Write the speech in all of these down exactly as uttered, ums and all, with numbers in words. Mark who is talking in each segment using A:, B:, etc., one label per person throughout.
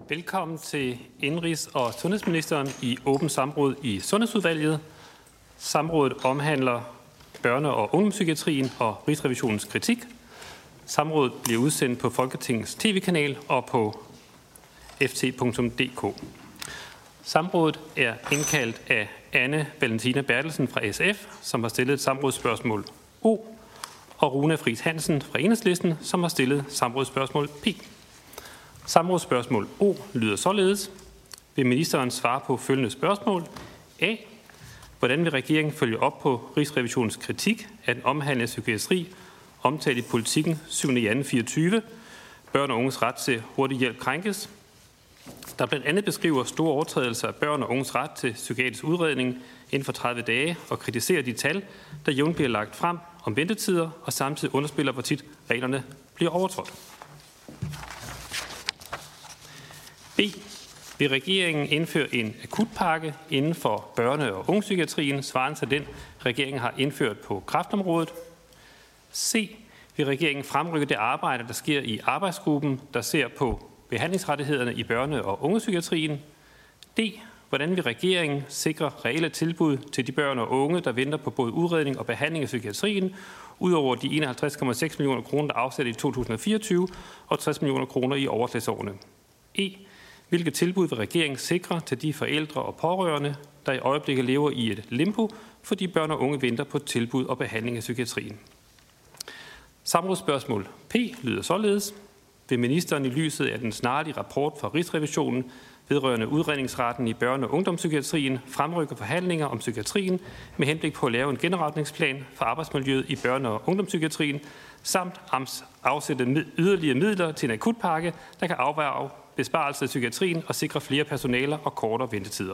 A: Velkommen til Indenrigs- og Sundhedsministeren i åbent samråd i Sundhedsudvalget. Samrådet omhandler børne- og ungdomspsykiatrien og Rigsrevisionens kritik. Samrådet bliver udsendt på Folketingets tv-kanal og på f t punktum d k. Samrådet er indkaldt af Anne Valentina Bertelsen fra S F, som har stillet et samrådsspørgsmål O, og Rune Friis Hansen fra Enhedslisten, som har stillet samrådsspørgsmål P. Samrådsspørgsmål O lyder således. Vil ministeren svare på følgende spørgsmål? A. Hvordan vil regeringen følge op på Rigsrevisionens kritik af den omhandlede psykiatri, omtalt i Politikken syvende januar fireogtyve, børn og unges ret til hurtig hjælp krænkes, der blandt andet beskriver store overtrædelser af børn og unges ret til psykiatrisk udredning inden for tredive dage og kritiserer de tal, der jævnt bliver lagt frem om ventetider og samtidig underspiller, hvor tit reglerne bliver overtrådt. B. Vil regeringen indføre en akutpakke inden for børne- og ungepsykiatrien, svarende til den, regeringen har indført på kræftområdet? C. Vil regeringen fremrykke det arbejde, der sker i arbejdsgruppen, der ser på behandlingsrettighederne i børne- og ungepsykiatrien? D. Hvordan vil regeringen sikre reelle tilbud til de børn og unge, der venter på både udredning og behandling i psykiatrien, udover de enoghalvtreds komma seks millioner kroner, der er afsat i to tusind og fireogtyve, og tres millioner kroner i overslagsårene? E. Hvilke tilbud vil regeringen sikre til de forældre og pårørende, der i øjeblikket lever i et limbo, fordi børn og unge venter på tilbud og behandling i psykiatrien? Samrådsspørgsmål P lyder således. Vil ministeren i lyset af den snarlige rapport fra Rigsrevisionen vedrørende udredningsretten i børne- og ungdomspsykiatrien fremrykke forhandlinger om psykiatrien med henblik på at lave en genopretningsplan for arbejdsmiljøet i børne- og ungdomspsykiatrien, samt afsætte yderligere midler til en akutpakke, der kan afværge besparelser i psykiatrien og sikre flere personaler og kortere ventetider?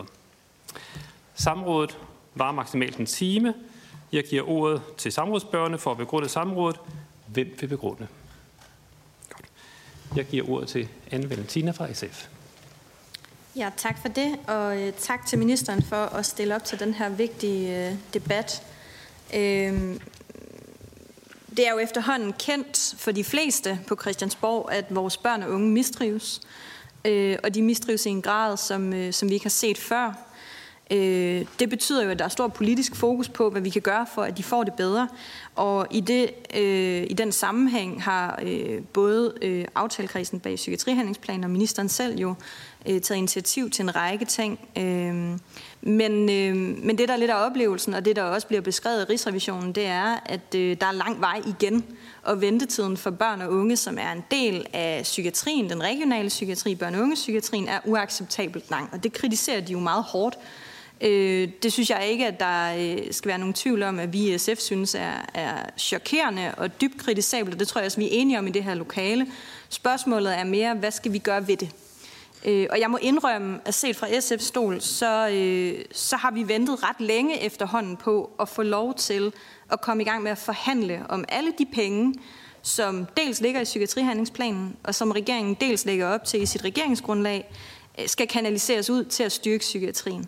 A: Samrådet var maksimalt en time. Jeg giver ordet til samrådsspørgerne for at begrunde samrådet. Hvem vil begrunde? Godt. Jeg giver ordet til Anne Valentina fra S F.
B: Ja, tak for det, og øh, tak til ministeren for at stille op til den her vigtige øh, debat. Øh, det er jo efterhånden kendt for de fleste på Christiansborg, at vores børn og unge mistrives, øh, og de mistrives i en grad, som, øh, som vi ikke har set før. Øh, det betyder jo, at der er stor politisk fokus på, hvad vi kan gøre for, at de får det bedre. Og i, det, øh, i den sammenhæng har øh, både øh, aftalekredsen bag psykiatrihandlingsplanen og ministeren selv jo øh, taget initiativ til en række ting. Øh, men, øh, men det, der er lidt af oplevelsen, og det, der også bliver beskrevet i Rigsrevisionen, det er, at øh, der er lang vej igen. Og ventetiden for børn og unge, som er en del af psykiatrien, den regionale psykiatri, børne- og ungepsykiatrien, er uacceptabelt lang. Og det kritiserer de jo meget hårdt. Det synes jeg ikke, at der skal være nogen tvivl om, at vi i S F synes er, er chokerende og dybt kritisabelt. Det tror jeg også, vi er enige om i det her lokale. Spørgsmålet er mere, hvad skal vi gøre ved det? Og jeg må indrømme, at set fra S F's stol, så, så har vi ventet ret længe efterhånden på at få lov til at komme i gang med at forhandle om alle de penge, som dels ligger i psykiatrihandlingsplanen, og som regeringen dels lægger op til i sit regeringsgrundlag, skal kanaliseres ud til at styrke psykiatrien.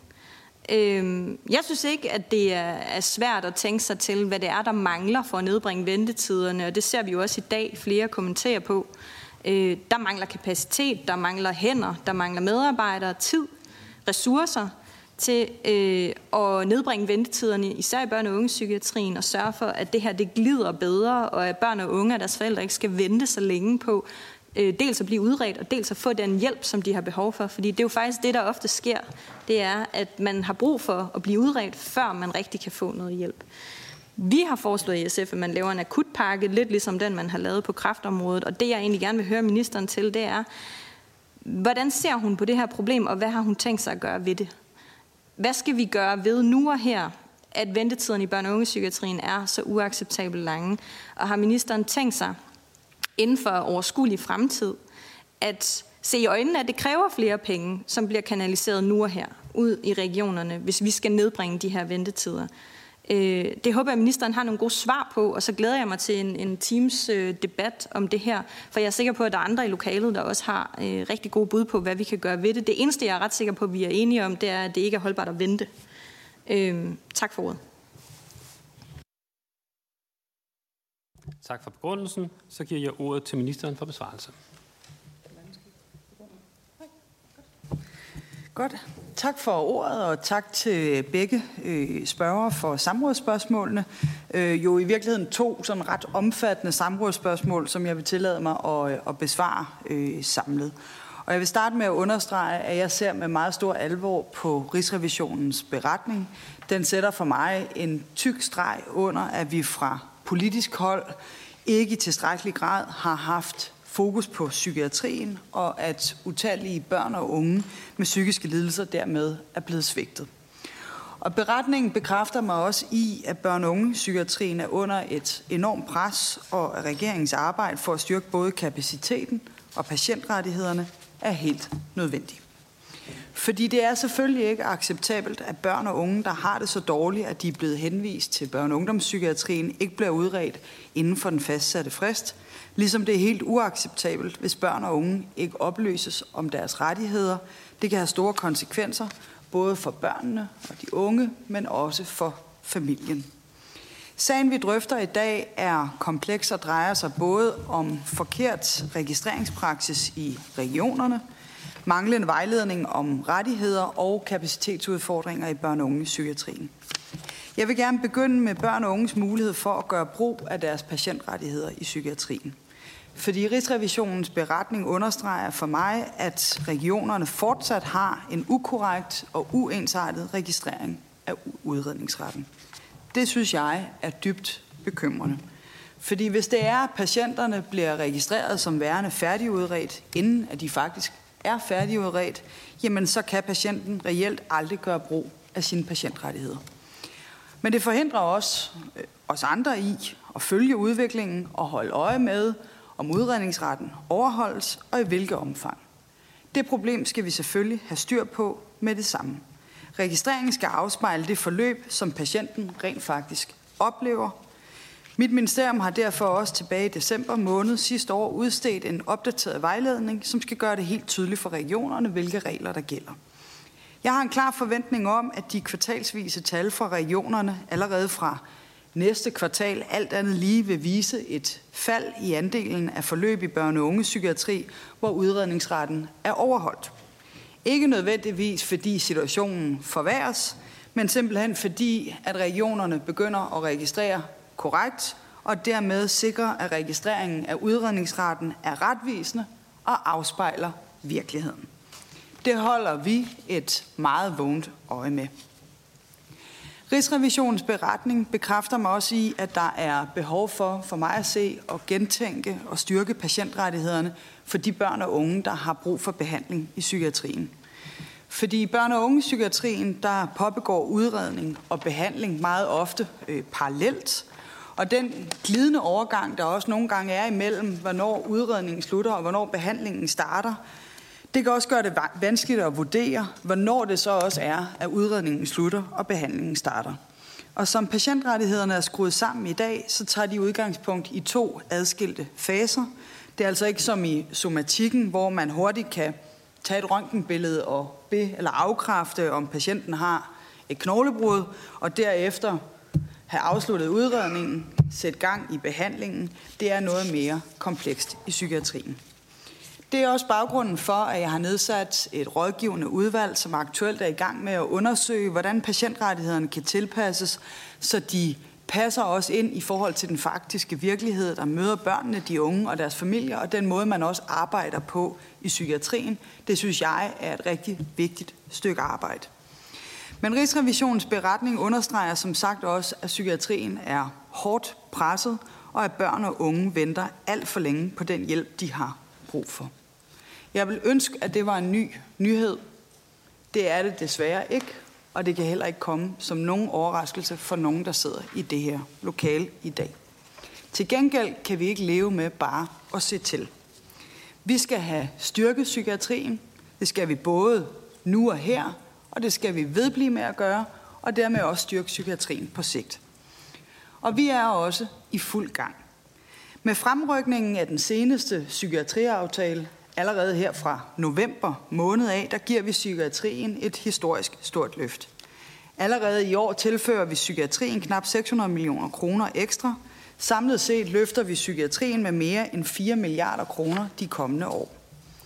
B: Jeg synes ikke, at det er svært at tænke sig til, hvad det er, der mangler for at nedbringe ventetiderne, og det ser vi jo også i dag flere kommenterer på. Der mangler kapacitet, der mangler hænder, der mangler medarbejdere, tid, ressourcer til at nedbringe ventetiderne, især i børne- og ungepsykiatrien, og sørge for, at det her det glider bedre, og at børn og unge og deres forældre ikke skal vente så længe på dels at blive udredt, og dels at få den hjælp, som de har behov for. Fordi det er jo faktisk det, der ofte sker. Det er, at man har brug for at blive udredt, før man rigtig kan få noget hjælp. Vi har foreslået i S F, at man laver en akutpakke, lidt ligesom den, man har lavet på kræftområdet. Og det, jeg egentlig gerne vil høre ministeren til, det er, hvordan ser hun på det her problem, og hvad har hun tænkt sig at gøre ved det? Hvad skal vi gøre ved nu og her, at ventetiden i børne- og ungepsykiatrien er så uacceptabelt lange? Og har ministeren tænkt sig inden for overskuelig fremtid, at se i øjnene, at det kræver flere penge, som bliver kanaliseret nu og her, ud i regionerne, hvis vi skal nedbringe de her ventetider. Det håber jeg, at ministeren har nogle gode svar på, og så glæder jeg mig til en, en teams debat om det her, for jeg er sikker på, at der er andre i lokalet, der også har rigtig gode bud på, hvad vi kan gøre ved det. Det eneste, jeg er ret sikker på, at vi er enige om, det er, at det ikke er holdbart at vente. Tak for ordet.
A: Tak for begrundelsen. Så giver jeg ordet til ministeren for besvarelse.
C: Godt. Tak for ordet, og tak til begge øh, spørgere for samrådsspørgsmålene. Øh, jo i virkeligheden to sådan ret omfattende samrådsspørgsmål, som jeg vil tillade mig at, at besvare øh, samlet. Og jeg vil starte med at understrege, at jeg ser med meget stor alvor på Rigsrevisionens beretning. Den sætter for mig en tyk streg under, at vi fra politisk hold ikke i tilstrækkelig grad har haft fokus på psykiatrien, og at utallige børn og unge med psykiske lidelser dermed er blevet svigtet. Og beretningen bekræfter mig også i, at børn- og unge-psykiatrien er under et enormt pres, og at regeringens arbejde for at styrke både kapaciteten og patientrettighederne er helt nødvendig. Fordi det er selvfølgelig ikke acceptabelt, at børn og unge, der har det så dårligt, at de er blevet henvist til børne- og ungdomspsykiatrien, ikke bliver udredt inden for den fastsatte frist, ligesom det er helt uacceptabelt, hvis børn og unge ikke oplyses om deres rettigheder. Det kan have store konsekvenser, både for børnene og de unge, men også for familien. Sagen, vi drøfter i dag, er kompleks og drejer sig både om forkert registreringspraksis i regionerne, manglende vejledning om rettigheder og kapacitetsudfordringer i børn- og unge-psykiatrien. Jeg vil gerne begynde med børn og unges mulighed for at gøre brug af deres patientrettigheder i psykiatrien. Fordi Rigsrevisionens beretning understreger for mig, at regionerne fortsat har en ukorrekt og uensartet registrering af udredningsretten. Det synes jeg er dybt bekymrende. Fordi hvis det er, at patienterne bliver registreret som værende færdigudredt, inden at de faktisk er færdigudredt, jamen så kan patienten reelt aldrig gøre brug af sine patientrettigheder. Men det forhindrer også os andre i at følge udviklingen og holde øje med, om udredningsretten overholdes og i hvilket omfang. Det problem skal vi selvfølgelig have styr på med det samme. Registreringen skal afspejle det forløb, som patienten rent faktisk oplever. Mit ministerium har derfor også tilbage i december måned sidste år udstedt en opdateret vejledning, som skal gøre det helt tydeligt for regionerne, hvilke regler der gælder. Jeg har en klar forventning om, at de kvartalsvise tal fra regionerne allerede fra næste kvartal alt andet lige vil vise et fald i andelen af forløb i børne- og ungepsykiatri, hvor udredningsretten er overholdt. Ikke nødvendigvis fordi situationen forværres, men simpelthen fordi, at regionerne begynder at registrere korrekt, og dermed sikrer, at registreringen af udredningsretten er retvisende og afspejler virkeligheden. Det holder vi et meget vågent øje med. Rigsrevisionens beretning bekræfter mig også i, at der er behov for, for mig at se, at gentænke og styrke patientrettighederne for de børn og unge, der har brug for behandling i psykiatrien. Fordi i børne- og ungepsykiatrien, der påbegår udredning og behandling meget ofte øh, parallelt, og den glidende overgang, der også nogle gange er imellem, hvornår udredningen slutter og hvornår behandlingen starter, det kan også gøre det vanskeligt at vurdere, hvornår det så også er, at udredningen slutter og behandlingen starter. Og som patientrettighederne er skruet sammen i dag, så tager de udgangspunkt i to adskilte faser. Det er altså ikke som i somatikken, hvor man hurtigt kan tage et røntgenbillede og be- eller afkræfte, om patienten har et knoglebrud, og derefter have afsluttet udredningen, sætte gang i behandlingen. Det er noget mere komplekst i psykiatrien. Det er også baggrunden for, at jeg har nedsat et rådgivende udvalg, som aktuelt er i gang med at undersøge, hvordan patientrettighederne kan tilpasses, så de passer også ind i forhold til den faktiske virkelighed, der møder børnene, de unge og deres familier, og den måde, man også arbejder på i psykiatrien. Det synes jeg er et rigtig vigtigt stykke arbejde. Men Rigsrevisionens beretning understreger som sagt også, at psykiatrien er hårdt presset, og at børn og unge venter alt for længe på den hjælp, de har brug for. Jeg vil ønske, at det var en ny nyhed. Det er det desværre ikke, og det kan heller ikke komme som nogen overraskelse for nogen, der sidder i det her lokale i dag. Til gengæld kan vi ikke leve med bare at se til. Vi skal have styrket psykiatrien. Det skal vi både nu og her, og det skal vi vedblive med at gøre, og dermed også styrke psykiatrien på sigt. Og vi er også i fuld gang. Med fremrykningen af den seneste psykiatriaftale, allerede her fra november måned af, der giver vi psykiatrien et historisk stort løft. Allerede i år tilfører vi psykiatrien knap seks hundrede millioner kroner ekstra. Samlet set løfter vi psykiatrien med mere end fire milliarder kroner de kommende år.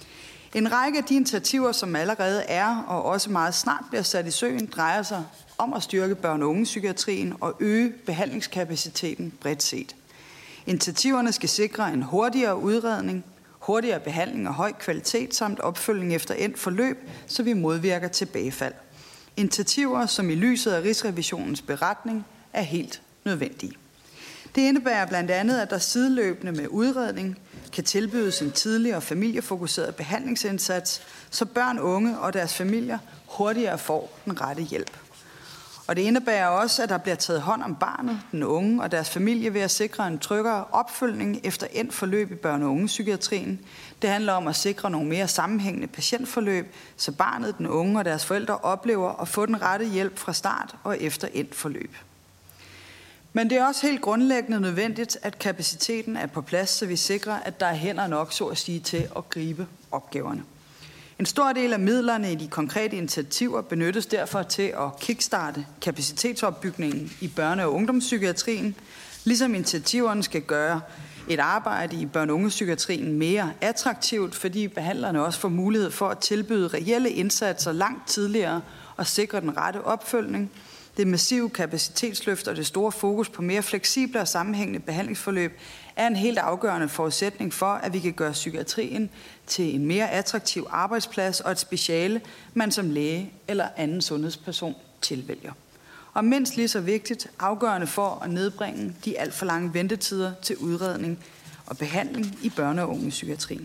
C: En række af de initiativer, som allerede er og også meget snart bliver sat i søen, drejer sig om at styrke børne- og ungepsykiatrien og øge behandlingskapaciteten bredt set. Initiativerne skal sikre en hurtigere udredning, hurtigere behandling og høj kvalitet samt opfølgning efter endt forløb, så vi modvirker tilbagefald. Initiativer, som i lyset af Rigsrevisionens beretning er helt nødvendige. Det indebærer blandt andet, at der sideløbende med udredning kan tilbydes en tidlig og familiefokuseret behandlingsindsats, så børn, unge og deres familier hurtigere får den rette hjælp. Og det indebærer også, at der bliver taget hånd om barnet, den unge og deres familie ved at sikre en tryggere opfølgning efter endt forløb i børne- og ungepsykiatrien. Det handler om at sikre nogle mere sammenhængende patientforløb, så barnet, den unge og deres forældre oplever at få den rette hjælp fra start og efter endt forløb. Men det er også helt grundlæggende nødvendigt, at kapaciteten er på plads, så vi sikrer, at der er hænder nok, så at sige, til at gribe opgaverne. En stor del af midlerne i de konkrete initiativer benyttes derfor til at kickstarte kapacitetsopbygningen i børne- og ungdomspsykiatrien, ligesom initiativerne skal gøre et arbejde i børne- og ungepsykiatrien mere attraktivt, fordi behandlerne også får mulighed for at tilbyde reelle indsatser langt tidligere og sikre den rette opfølgning. Det massive kapacitetsløft og det store fokus på mere fleksible og sammenhængende behandlingsforløb er en helt afgørende forudsætning for, at vi kan gøre psykiatrien til en mere attraktiv arbejdsplads og et speciale, man som læge eller anden sundhedsperson tilvælger. Og mindst lige så vigtigt, afgørende for at nedbringe de alt for lange ventetider til udredning og behandling i børne- og ungepsykiatrien.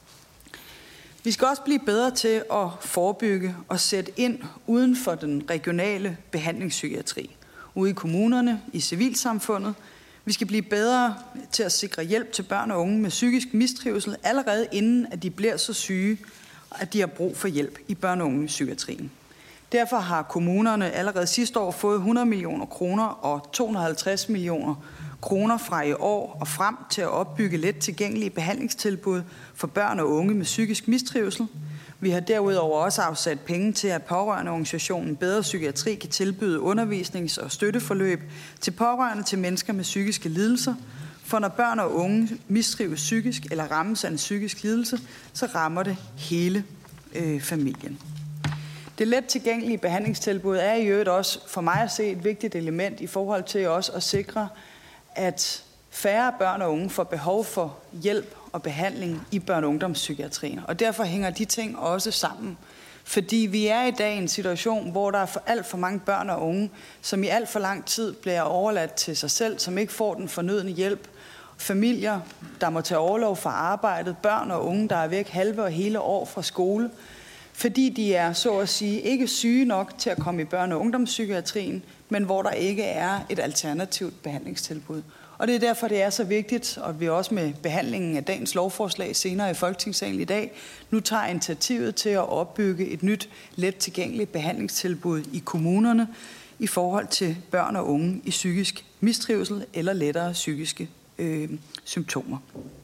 C: Vi skal også blive bedre til at forebygge og sætte ind uden for den regionale behandlingspsykiatri, ude i kommunerne, i civilsamfundet. Vi skal blive bedre til at sikre hjælp til børn og unge med psykisk mistrivsel, allerede inden at de bliver så syge, at de har brug for hjælp i børne- og ungepsykiatrien. Derfor har kommunerne allerede sidste år fået hundrede millioner kroner og to hundrede og halvtreds millioner kroner fra i år og frem til at opbygge let tilgængelige behandlingstilbud for børn og unge med psykisk mistrivsel. Vi har derudover også afsat penge til, at pårørendeorganisationen Bedre Psykiatri kan tilbyde undervisnings- og støtteforløb til pårørende til mennesker med psykiske lidelser. For når børn og unge mistrives psykisk eller rammes af en psykisk lidelse, så rammer det hele øh, familien. Det let tilgængelige behandlingstilbud er i øvrigt også for mig at se et vigtigt element i forhold til også at sikre, at færre børn og unge får behov for hjælp og behandling i børne- og ungdomspsykiatrien. Og derfor hænger de ting også sammen. Fordi vi er i dag i en situation, hvor der er for alt for mange børn og unge, som i alt for lang tid bliver overladt til sig selv, som ikke får den fornødne hjælp. Familier, der må tage orlov fra arbejdet, børn og unge, der er væk halve og hele år fra skole, fordi de er, så at sige, ikke syge nok til at komme i børne- og ungdomspsykiatrien, men hvor der ikke er et alternativt behandlingstilbud. Og det er derfor, det er så vigtigt, og vi også med behandlingen af dagens lovforslag senere i Folketingssalen i dag, nu tager initiativet til at opbygge et nyt, let tilgængeligt behandlingstilbud i kommunerne i forhold til børn og unge i psykisk mistrivsel eller lettere psykiske øh, symptomer.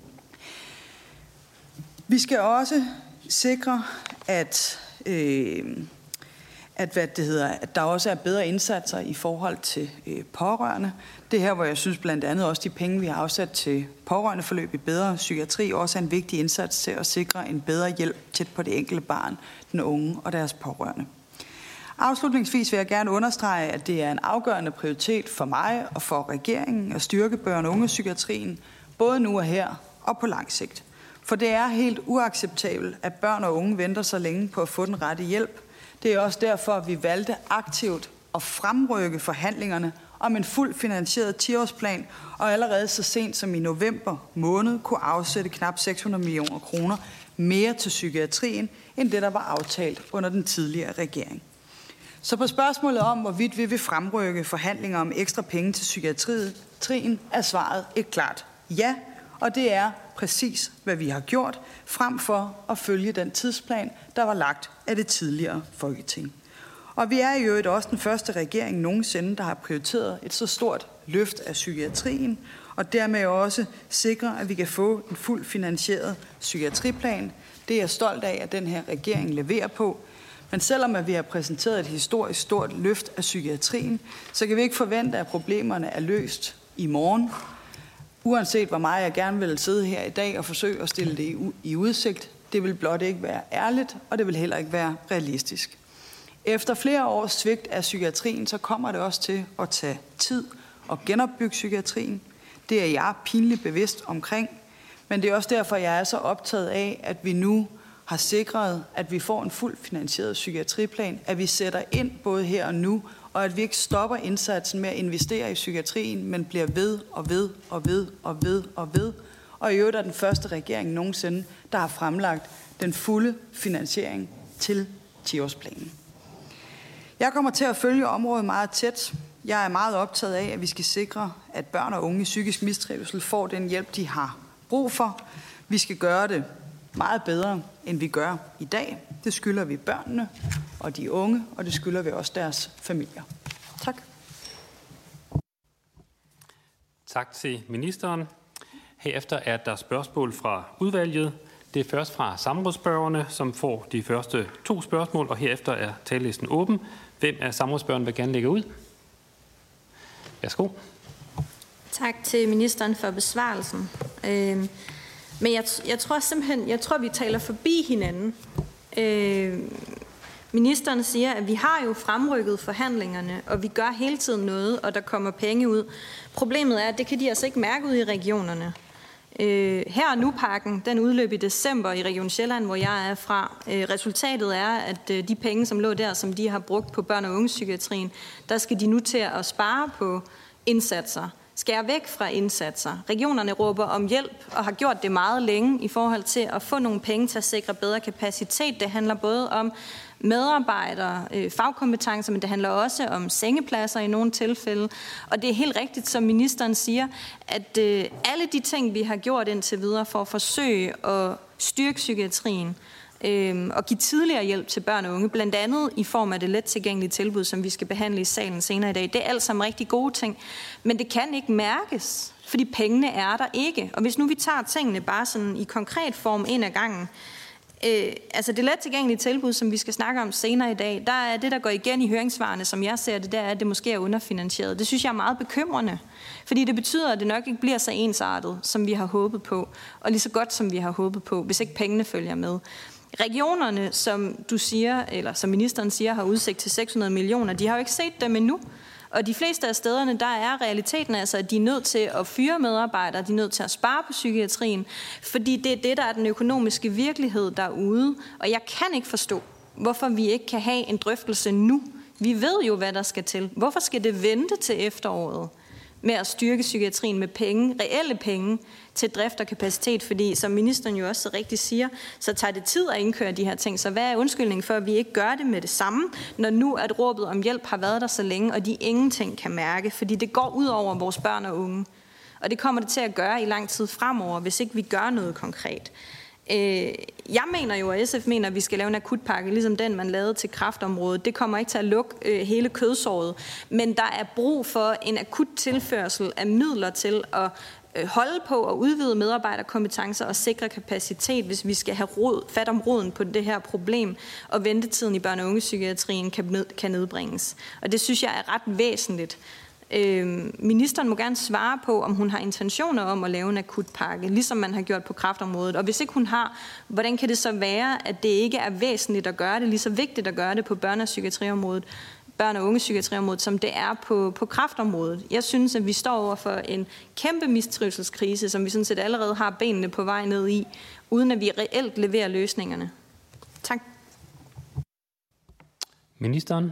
C: Vi skal også sikre, at, øh, at, hvad det hedder, at der også er bedre indsatser i forhold til øh, pårørende. Det her, hvor jeg synes blandt andet også de penge, vi har afsat til pårørendeforløb i Bedre Psykiatri, også er en vigtig indsats til at sikre en bedre hjælp tæt på det enkelte barn, den unge og deres pårørende. Afslutningsvis vil jeg gerne understrege, at det er en afgørende prioritet for mig og for regeringen at styrke børne- og ungepsykiatrien, både nu og her og på lang sigt. For det er helt uacceptabelt, at børn og unge venter så længe på at få den rette hjælp. Det er også derfor, at vi valgte aktivt at fremrykke forhandlingerne om en fuldt finansieret ti-årsplan, og allerede så sent som i november måned kunne afsætte knap seks hundrede millioner kroner mere til psykiatrien, end det, der var aftalt under den tidligere regering. Så på spørgsmålet om, hvorvidt vi vil fremrykke forhandlinger om ekstra penge til psykiatrien, er svaret et klart ja, og det er præcis, hvad vi har gjort, frem for at følge den tidsplan, der var lagt af det tidligere Folketing. Og vi er i øvrigt også den første regering nogensinde, der har prioriteret et så stort løft af psykiatrien, og dermed også sikre, at vi kan få en fuldt finansieret psykiatriplan. Det er jeg stolt af, at den her regering leverer på. Men selvom at vi har præsenteret et historisk stort løft af psykiatrien, så kan vi ikke forvente, at problemerne er løst i morgen. Uanset hvor meget jeg gerne vil sidde her i dag og forsøge at stille det i udsigt, Det vil blot ikke være ærligt, og det vil heller ikke være realistisk. Efter flere års svigt af psykiatrien, så kommer det også til at tage tid at genopbygge psykiatrien. Det er jeg pinligt bevidst omkring, men det er også derfor, jeg er så optaget af, at vi nu har sikret, at vi får en fuldt finansieret psykiatriplan, at vi sætter ind både her og nu, og at vi ikke stopper indsatsen med at investere i psykiatrien, men bliver ved og ved og ved og ved og ved. Og i øvrigt er den første regering nogensinde, der har fremlagt den fulde finansiering til ti-årsplanen. Jeg kommer til at følge området meget tæt. Jeg er meget optaget af, at vi skal sikre, at børn og unge i psykisk mistrivsel får den hjælp, de har brug for. Vi skal gøre det meget bedre, end vi gør i dag. Det skylder vi børnene og de unge, og det skylder vi også deres familier. Tak.
A: Tak til ministeren. Herefter er der spørgsmål fra udvalget. Det er først fra samrådsspørgerne, som får de første to spørgsmål, og herefter er talelisten åben. Hvem af samrådsspørgerne vil gerne lægge ud? Værsgo.
B: Tak til ministeren for besvarelsen. Øh, men jeg, jeg tror simpelthen, jeg tror, vi taler forbi hinanden. Øh, ministeren siger, at vi har jo fremrykket forhandlingerne, og vi gør hele tiden noget, og der kommer penge ud. Problemet er, at det kan de altså ikke mærke ud i regionerne. Øh, her og nu-pakken, den udløb i december i Region Sjælland, hvor jeg er fra. Øh, resultatet er, at øh, de penge, som lå der, som de har brugt på børne- og ungepsykiatrien, der skal de nu til at spare på indsatser. Skære væk fra indsatser. Regionerne råber om hjælp og har gjort det meget længe i forhold til at få nogle penge til at sikre bedre kapacitet. Det handler både om medarbejdere, øh, fagkompetencer, men det handler også om sengepladser i nogle tilfælde. Og det er helt rigtigt, som ministeren siger, at øh, alle de ting, vi har gjort indtil videre for at forsøge at styrke psykiatrien, og give tidligere hjælp til børn og unge, blandt andet i form af det let tilgængelige tilbud, som vi skal behandle i salen senere i dag. Det er alt sammen rigtig gode ting, men det kan ikke mærkes, fordi pengene er der ikke. Og hvis nu vi tager tingene bare sådan i konkret form en af gangen, øh, altså det let tilgængelige tilbud, som vi skal snakke om senere i dag, der er det, der går igen i høringssvarene, som jeg ser det, der er, at det måske er underfinansieret. Det synes jeg er meget bekymrende, fordi det betyder, at det nok ikke bliver så ensartet, som vi har håbet på, og lige så godt, som vi har håbet på, hvis ikke pengene følger med. Regionerne, som du siger, eller som ministeren siger, har udsigt til seks hundrede millioner. De har jo ikke set dem endnu. Og de fleste af stederne, der er realiteten altså, at de er nødt til at fyre medarbejdere, de er nødt til at spare på psykiatrien, fordi det er det, der er den økonomiske virkelighed derude. Og jeg kan ikke forstå, hvorfor vi ikke kan have en drøftelse nu. Vi ved jo, hvad der skal til. Hvorfor skal det vente til efteråret med at styrke psykiatrien med penge, reelle penge, til drift og kapacitet, fordi som ministeren jo også så rigtigt siger, så tager det tid at indkøre de her ting. Så hvad er undskyldningen for, at vi ikke gør det med det samme, når nu at råbet om hjælp har været der så længe, og de ingenting kan mærke, fordi det går ud over vores børn og unge. Og det kommer det til at gøre i lang tid fremover, hvis ikke vi gør noget konkret. Jeg mener jo, og S F mener, at vi skal lave en akutpakke, ligesom den, man lavede til kræftområdet. Det kommer ikke til at lukke hele kødsåret, men der er brug for en akut tilførsel af midler til at holde på og udvide medarbejderkompetencer og sikre kapacitet, hvis vi skal have rod, fat om roden på det her problem, og ventetiden i børne- og ungepsykiatrien kan, ned, kan nedbringes. Og det synes jeg er ret væsentligt. Øh, ministeren må gerne svare på, om hun har intentioner om at lave en akutpakke, ligesom man har gjort på kræftområdet. Og hvis ikke hun har, hvordan kan det så være, at det ikke er væsentligt at gøre det, lige så vigtigt at gøre det på børne- og psykiatriområdet, børne- og ungepsykiatriområdet, som det er på, på kræftområdet. Jeg synes, at vi står over for en kæmpe mistrivselskrise, som vi sådan set allerede har benene på vej ned i, uden at vi reelt leverer løsningerne. Tak.
A: Ministeren.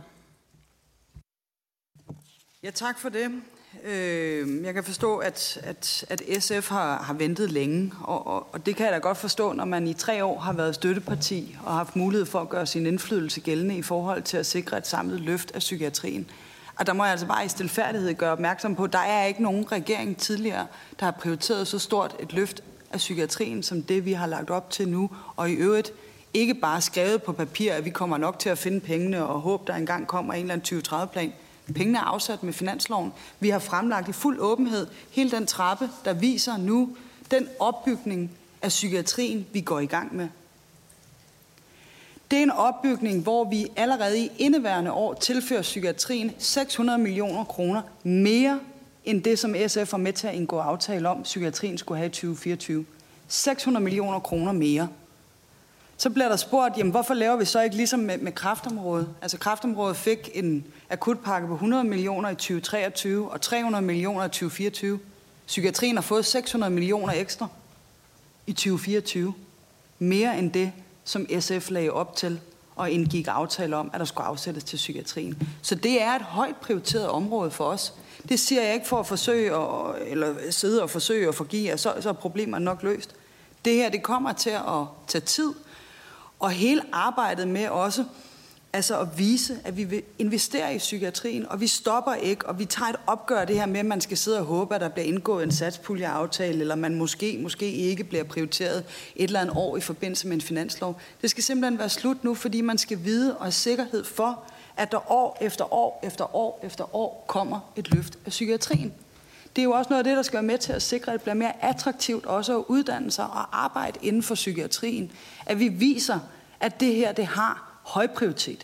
C: Ja, tak for det. Jeg kan forstå, at, at, at S F har, har ventet længe, og, og, og det kan jeg da godt forstå, når man i tre år har været støtteparti og har haft mulighed for at gøre sin indflydelse gældende i forhold til at sikre et samlet løft af psykiatrien. Og der må jeg altså bare i stilfærdighed gøre opmærksom på, at der er ikke nogen regering tidligere, der har prioriteret så stort et løft af psykiatrien, som det vi har lagt op til nu, og i øvrigt ikke bare skrevet på papir, at vi kommer nok til at finde pengene og håbe, der engang kommer en eller anden tyve tredive-plan. Pengene er afsat med finansloven. Vi har fremlagt i fuld åbenhed hele den trappe, der viser nu den opbygning af psykiatrien, vi går i gang med. Det er en opbygning, hvor vi allerede i indeværende år tilfører psykiatrien seks hundrede millioner kroner mere end det, som S F var med til at indgå aftale om, psykiatrien skulle have i tyve fireogtyve. seks hundrede millioner kroner mere. Så bliver der spurgt, jamen hvorfor laver vi så ikke ligesom med, med kræftområdet? Altså kræftområdet fik en akutpakke på hundrede millioner i tyve treogtyve og tre hundrede millioner i tyve fireogtyve. Psykiatrien har fået seks hundrede millioner ekstra i tyve fireogtyve. Mere end det, som S F lagde op til og indgik aftale om, at der skulle afsættes til psykiatrien. Så det er et højt prioriteret område for os. Det siger jeg ikke for at forsøge at, eller sidde og forsøge at forgive, og så, så er problemerne nok løst. Det her, det kommer til at tage tid, og hele arbejdet med også altså at vise, at vi vil investere i psykiatrien, og vi stopper ikke, og vi tager et opgør det her med, at man skal sidde og håbe, at der bliver indgået en satspuljeaftale, eller man måske, måske ikke bliver prioriteret et eller andet år i forbindelse med en finanslov. Det skal simpelthen være slut nu, fordi man skal vide og have sikkerhed for, at der år efter år efter år efter år kommer et løft af psykiatrien. Det er jo også noget af det, der skal være med til at sikre, at det bliver mere attraktivt også at uddanne sig og arbejde inden for psykiatrien. At vi viser, at det her, det har høj prioritet.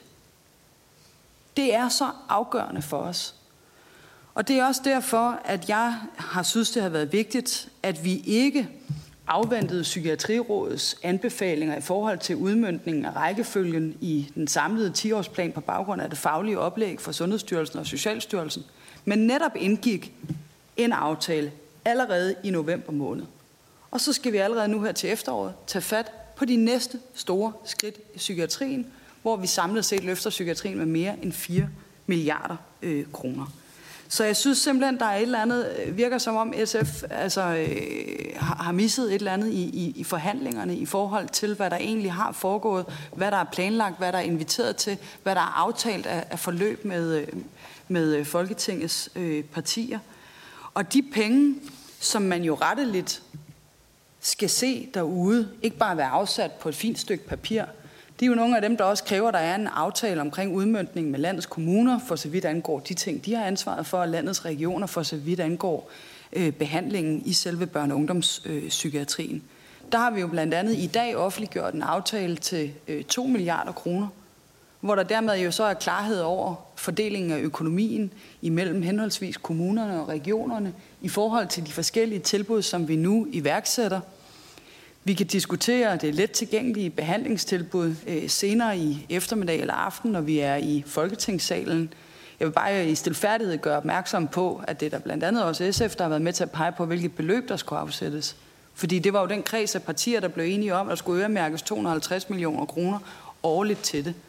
C: Det er så afgørende for os. Og det er også derfor, at jeg har synes, det har været vigtigt, at vi ikke afventede Psykiatrirådets anbefalinger i forhold til udmøntningen af rækkefølgen i den samlede ti-årsplan på baggrund af det faglige oplæg fra Sundhedsstyrelsen og Socialstyrelsen, men netop indgik en aftale allerede i november måned. Og så skal vi allerede nu her til efteråret tage fat på de næste store skridt i psykiatrien, hvor vi samlet set løfter psykiatrien med mere end fire milliarder øh, kroner. Så jeg synes simpelthen, der er et eller andet, virker som om S F altså, øh, har misset et eller andet i, i, i forhandlingerne i forhold til, hvad der egentlig har foregået, hvad der er planlagt, hvad der er inviteret til, hvad der er aftalt af, af forløb med, med Folketingets øh, partier. Og de penge, som man jo retteligt skal se derude, ikke bare være afsat på et fint stykke papir, det er jo nogle af dem, der også kræver, at der er en aftale omkring udmøntning med landets kommuner, for så vidt angår de ting, de har ansvaret for, og landets regioner, for så vidt angår øh, behandlingen i selve børne- og ungdomspsykiatrien. Øh, der har vi jo blandt andet i dag offentliggjort en aftale til øh, to milliarder kroner, hvor der dermed jo så er klarhed over fordelingen af økonomien imellem henholdsvis kommunerne og regionerne i forhold til de forskellige tilbud, som vi nu iværksætter. Vi kan diskutere det let tilgængelige behandlingstilbud øh, senere i eftermiddag eller aften, når vi er i Folketingssalen. Jeg vil bare i stilfærdighed gøre opmærksom på, at det er der blandt andet også S F, der har været med til at pege på, hvilket beløb, der skulle afsættes. Fordi det var jo den kreds af partier, der blev enige om, at der skulle øremærkes to hundrede og halvtreds millioner kroner årligt til det.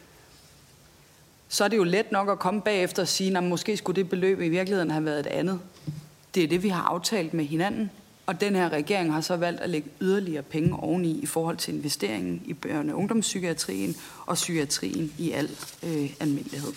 C: Så er det jo let nok at komme bagefter og sige, at måske skulle det beløb i virkeligheden have været et andet. Det er det, vi har aftalt med hinanden. Og den her regering har så valgt at lægge yderligere penge oveni i forhold til investeringen i børne- og ungdomspsykiatrien og psykiatrien i al øh, almindelighed.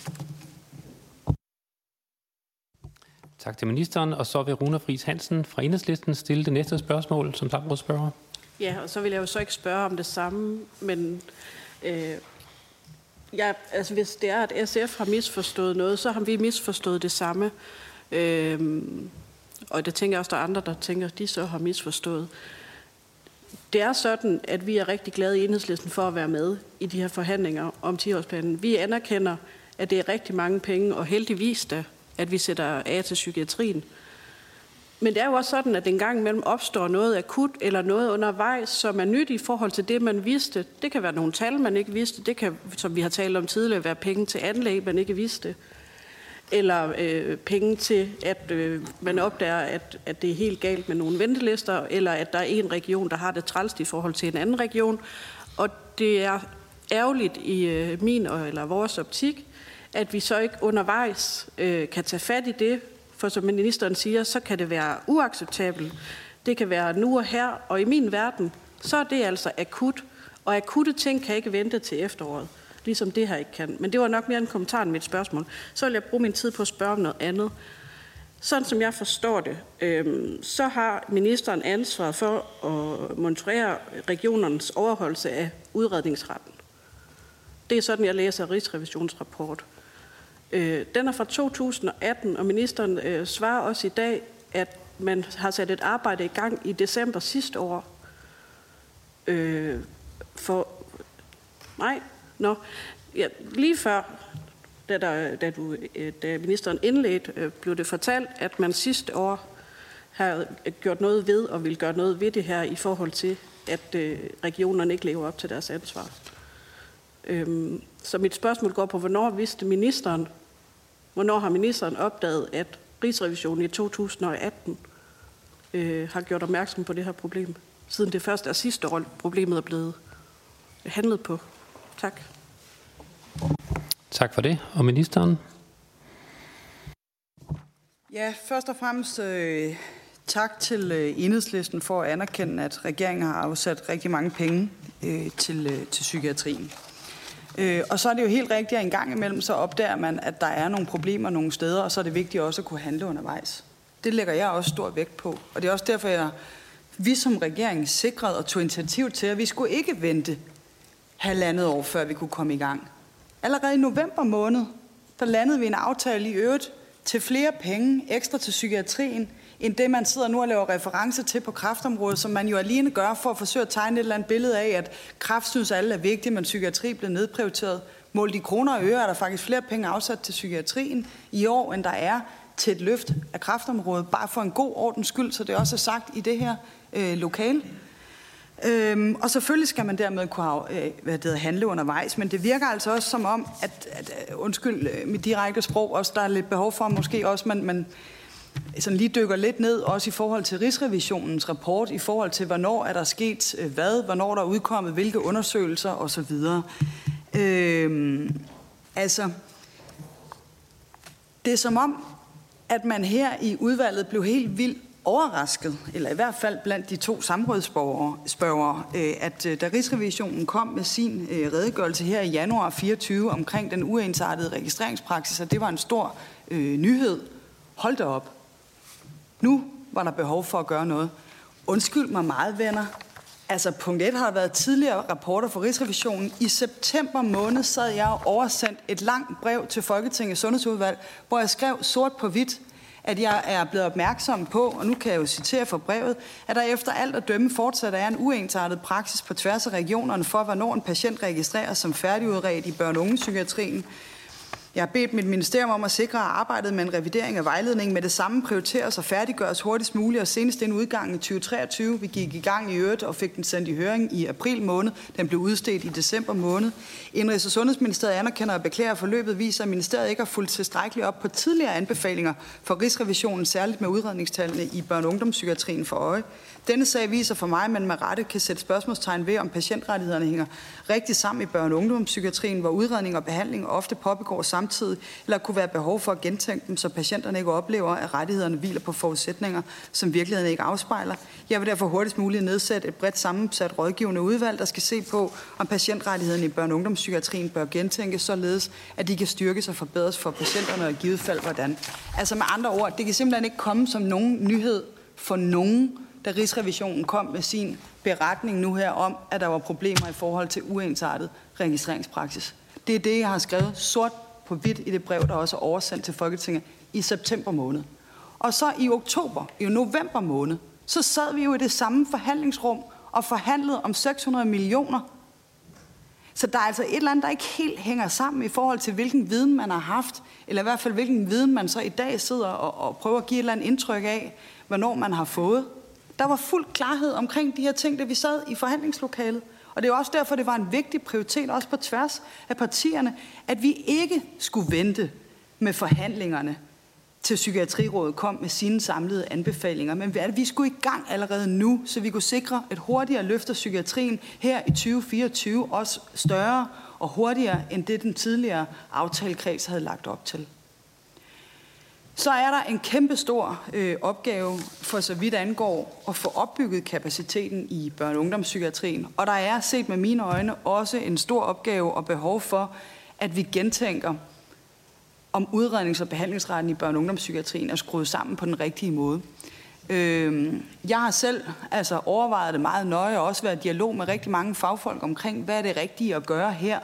A: Tak til ministeren, og så vil Runa Friis Hansen fra Enhedslisten stille det næste spørgsmål som samrådsspørger.
D: Ja, og så vil jeg jo så ikke spørge om det samme, men øh, ja, altså, hvis det er, at S F har misforstået noget, så har vi misforstået det samme. Øh, Og det tænker jeg også, der er andre, der tænker, at de så har misforstået. Det er sådan, at vi er rigtig glade i Enhedslisten for at være med i de her forhandlinger om ti-årsplanen. Vi anerkender, at det er rigtig mange penge, og heldigvis da, at vi sætter af til psykiatrien. Men det er jo også sådan, at en gang imellem opstår noget akut eller noget undervejs, som er nyt i forhold til det, man vidste. Det kan være nogle tal, man ikke vidste. Det kan, som vi har talt om tidligere, være penge til anlæg, man ikke vidste. Eller øh, penge til, at øh, man opdager, at, at det er helt galt med nogle ventelister, eller at der er en region, der har det trælst i forhold til en anden region. Og det er ærgerligt i øh, min eller vores optik, at vi så ikke undervejs øh, kan tage fat i det, for som ministeren siger, så kan det være uacceptabelt. Det kan være nu og her, og i min verden, så er det altså akut. Og akutte ting kan ikke vente til efteråret, ligesom det her ikke kan. Men det var nok mere en kommentar end mit spørgsmål. Så vil jeg bruge min tid på at spørge om noget andet. Sådan som jeg forstår det, øh, så har ministeren ansvar for at monitorere regionernes overholdelse af udredningsretten. Det er sådan, jeg læser Rigsrevisionsrapport. Øh, den er fra to tusind og atten, og ministeren øh, svarer også i dag, at man har sat et arbejde i gang i december sidste år. Øh, for... Nej, nå. Ja, lige før, da, der, da, du, da ministeren indledte, blev det fortalt, at man sidste år har gjort noget ved og vil gøre noget ved det her i forhold til at øh, regionerne ikke lever op til deres ansvar. Øhm, så mit spørgsmål går på, hvornår vidste ministeren, hvornår har ministeren opdaget, at Rigsrevisionen i to tusind og atten øh, har gjort opmærksom på det her problem, siden det første og sidste år problemet er blevet handlet på? Tak.
A: Tak for det. Og ministeren?
C: Ja, først og fremmest øh, tak til øh, Enhedslisten for at anerkende, at regeringen har afsat rigtig mange penge øh, til, øh, til psykiatrien. Øh, og så er det jo helt rigtigt, at en gang imellem så opdager man, at der er nogle problemer nogle steder, og så er det vigtigt også at kunne handle undervejs. Det lægger jeg også stor vægt på, og det er også derfor, jeg, vi som regering sikrede og tog initiativ til, at vi skulle ikke vente halvandet år, før vi kunne komme i gang. Allerede i november måned, der landede vi en aftale i øvrigt til flere penge ekstra til psykiatrien, end det man sidder nu og laver reference til på kræftområdet, som man jo alene gør for at forsøge at tegne et eller andet billede af, at kræft synes alle er vigtigt, men psykiatri bliver nedprioriteret. Målt i kroner og øre er der faktisk flere penge afsat til psykiatrien i år, end der er til et løft af kræftområdet, bare for en god ordens skyld, så det også er sagt i det her øh, lokale. Øhm, og selvfølgelig skal man dermed kunne øh, hvad det hedder, handle undervejs, men det virker altså også som om, at, at undskyld mit direkte sprog, også der er lidt behov for, måske også man, man sådan lige dykker lidt ned, også i forhold til Rigsrevisionens rapport, i forhold til, hvornår er der sket øh, hvad, hvornår der er udkommet, hvilke undersøgelser osv. Øhm, altså, det er som om, at man her i udvalget blev helt vildt overrasket, eller i hvert fald blandt de to samrådsspørgere, at da Rigsrevisionen kom med sin redegørelse her i januar fireogtyve omkring den uensartede registreringspraksis, at det var en stor øh, nyhed. Hold da op. Nu var der behov for at gøre noget. Undskyld mig meget, venner. Altså, punkt et har der været tidligere rapporter fra Rigsrevisionen. I september måned sad jeg og oversendt et langt brev til Folketingets Sundhedsudvalg, hvor jeg skrev sort på hvidt, at jeg er blevet opmærksom på, og nu kan jeg jo citere fra brevet, at der efter alt at dømme fortsat er en uensartet praksis på tværs af regionerne for, hvornår en patient registreres som færdigudredt i børne- og ungepsykiatrien. Jeg har bedt mit ministerium om at sikre, at arbejdet med en revidering af vejledningen med det samme prioriteres og færdiggøres hurtigst muligt, og senest inden udgangen i tyve treogtyve. Vi gik i gang i øvrigt og fik den sendt i høring i april måned. Den blev udstedt i december måned. Indenrigs- og Sundhedsministeriet anerkender og beklager, at forløbet viser, at ministeriet ikke har fulgt tilstrækkeligt op på tidligere anbefalinger for Rigsrevisionen, særligt med udredningstallene i børne- og ungdomspsykiatrien for øje. Denne sag viser for mig, at man med rette kan sætte spørgsmålstegn ved, om patientrettighederne hænger rigtig sammen i børne- og ungdomspsykiatrien, hvor udredning og behandling ofte påbegår samtidig, eller kunne være behov for at gentænke dem, så patienterne ikke oplever, at rettighederne hviler på forudsætninger, som virkeligheden ikke afspejler. Jeg vil derfor hurtigst muligt nedsætte et bredt sammensat rådgivende udvalg, der skal se på, om patientrettighederne i børne- og ungdomspsykiatrien bør gentænkes, således at de kan styrkes og forbedres for patienterne, og i givet fald hvordan. Altså med andre ord, det kan simpelthen ikke komme som nogen nyhed for nogen, da Rigsrevisionen kom med sin beretning nu her om, at der var problemer i forhold til uensartet registreringspraksis. Det er det, jeg har skrevet sort på hvidt i det brev, der også er oversendt til Folketinget i september måned. Og så i oktober, i november måned, så sad vi jo i det samme forhandlingsrum og forhandlede om seks hundrede millioner. Så der er altså et eller andet, der ikke helt hænger sammen i forhold til, hvilken viden man har haft, eller i hvert fald hvilken viden man så i dag sidder og, og prøver at give et eller andet indtryk af, hvornår man har fået. Der var fuld klarhed omkring de her ting, da vi sad i forhandlingslokalet. Og det er også derfor, det var en vigtig prioritet, også på tværs af partierne, at vi ikke skulle vente med forhandlingerne, til Psykiatrirådet kom med sine samlede anbefalinger. Men at vi skulle i gang allerede nu, så vi kunne sikre et hurtigere løft af psykiatrien her i tyve fireogtyve, også større og hurtigere, end det den tidligere aftalekreds havde lagt op til. Så er der en kæmpe stor øh, opgave for så vidt angår at få opbygget kapaciteten i børne- og ungdomspsykiatrien. Og der er set med mine øjne også en stor opgave og behov for, at vi gentænker, om udrednings- og behandlingsretten i børne- og ungdomspsykiatrien er skruet sammen på den rigtige måde. Øh, jeg har selv altså, overvejet det meget nøje og også været i dialog med rigtig mange fagfolk omkring, hvad er det rigtige at gøre her.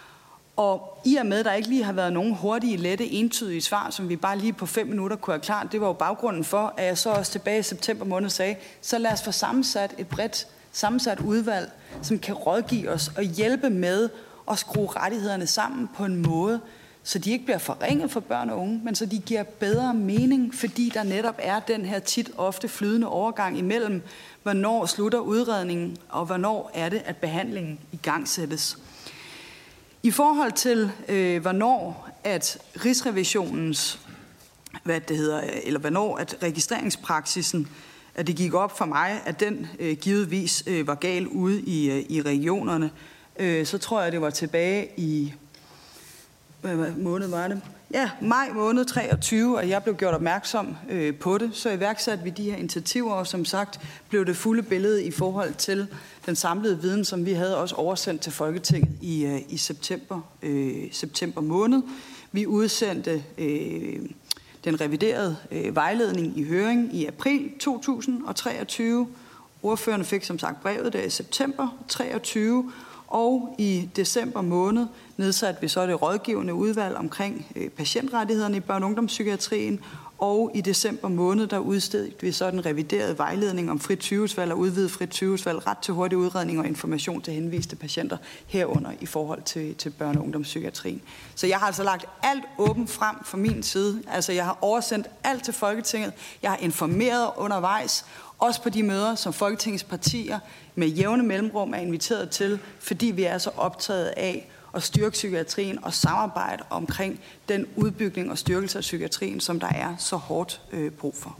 C: Og i og med, at der ikke lige har været nogen hurtige, lette, entydige svar, som vi bare lige på fem minutter kunne have klart, det var jo baggrunden for, at jeg så også tilbage i september måned sagde, så lad os få sammensat et bredt sammensat udvalg, som kan rådgive os og hjælpe med at skrue rettighederne sammen på en måde, så de ikke bliver forringet for børn og unge, men så de giver bedre mening, fordi der netop er den her tit ofte flydende overgang imellem, hvornår slutter udredningen, og hvornår er det, at behandlingen igangsættes. I forhold til, øh, hvornår at Rigsrevisionens, hvad det hedder, eller hvornår at registreringspraksisen, at det gik op for mig, at den øh, givetvis øh, var gal ude i, øh, i regionerne, øh, så tror jeg, det var tilbage i, hvad måned var det? Ja, maj måned treogtyve, at jeg blev gjort opmærksom øh, på det. Så iværksatte vi de her initiativer, og som sagt blev det fulde billede i forhold til den samlede viden, som vi havde også oversendt til Folketinget i, øh, i september, øh, september måned. Vi udsendte øh, den reviderede øh, vejledning i høring i april to tusind og treogtyve. Ordførerne fik som sagt brevet der i september treogtyve, og i december måned nedsatte vi så det rådgivende udvalg omkring øh, patientrettighederne i børne- og ungdomspsykiatrien, og i december måned der udstedte vi så den reviderede vejledning om frit sygehusvalg og udvidet frit sygehusvalg, ret til hurtig udredning og information til henviste patienter herunder i forhold til, til børne- og ungdomspsykiatrien. Så jeg har altså lagt alt åbent frem fra min side. Altså jeg har oversendt alt til Folketinget. Jeg har informeret undervejs, også på de møder, som Folketingets partier med jævne mellemrum er inviteret til, fordi vi er så optaget af at styrke psykiatrien og samarbejde omkring den udbygning og styrkelse af psykiatrien, som der er så hårdt øh, brug for.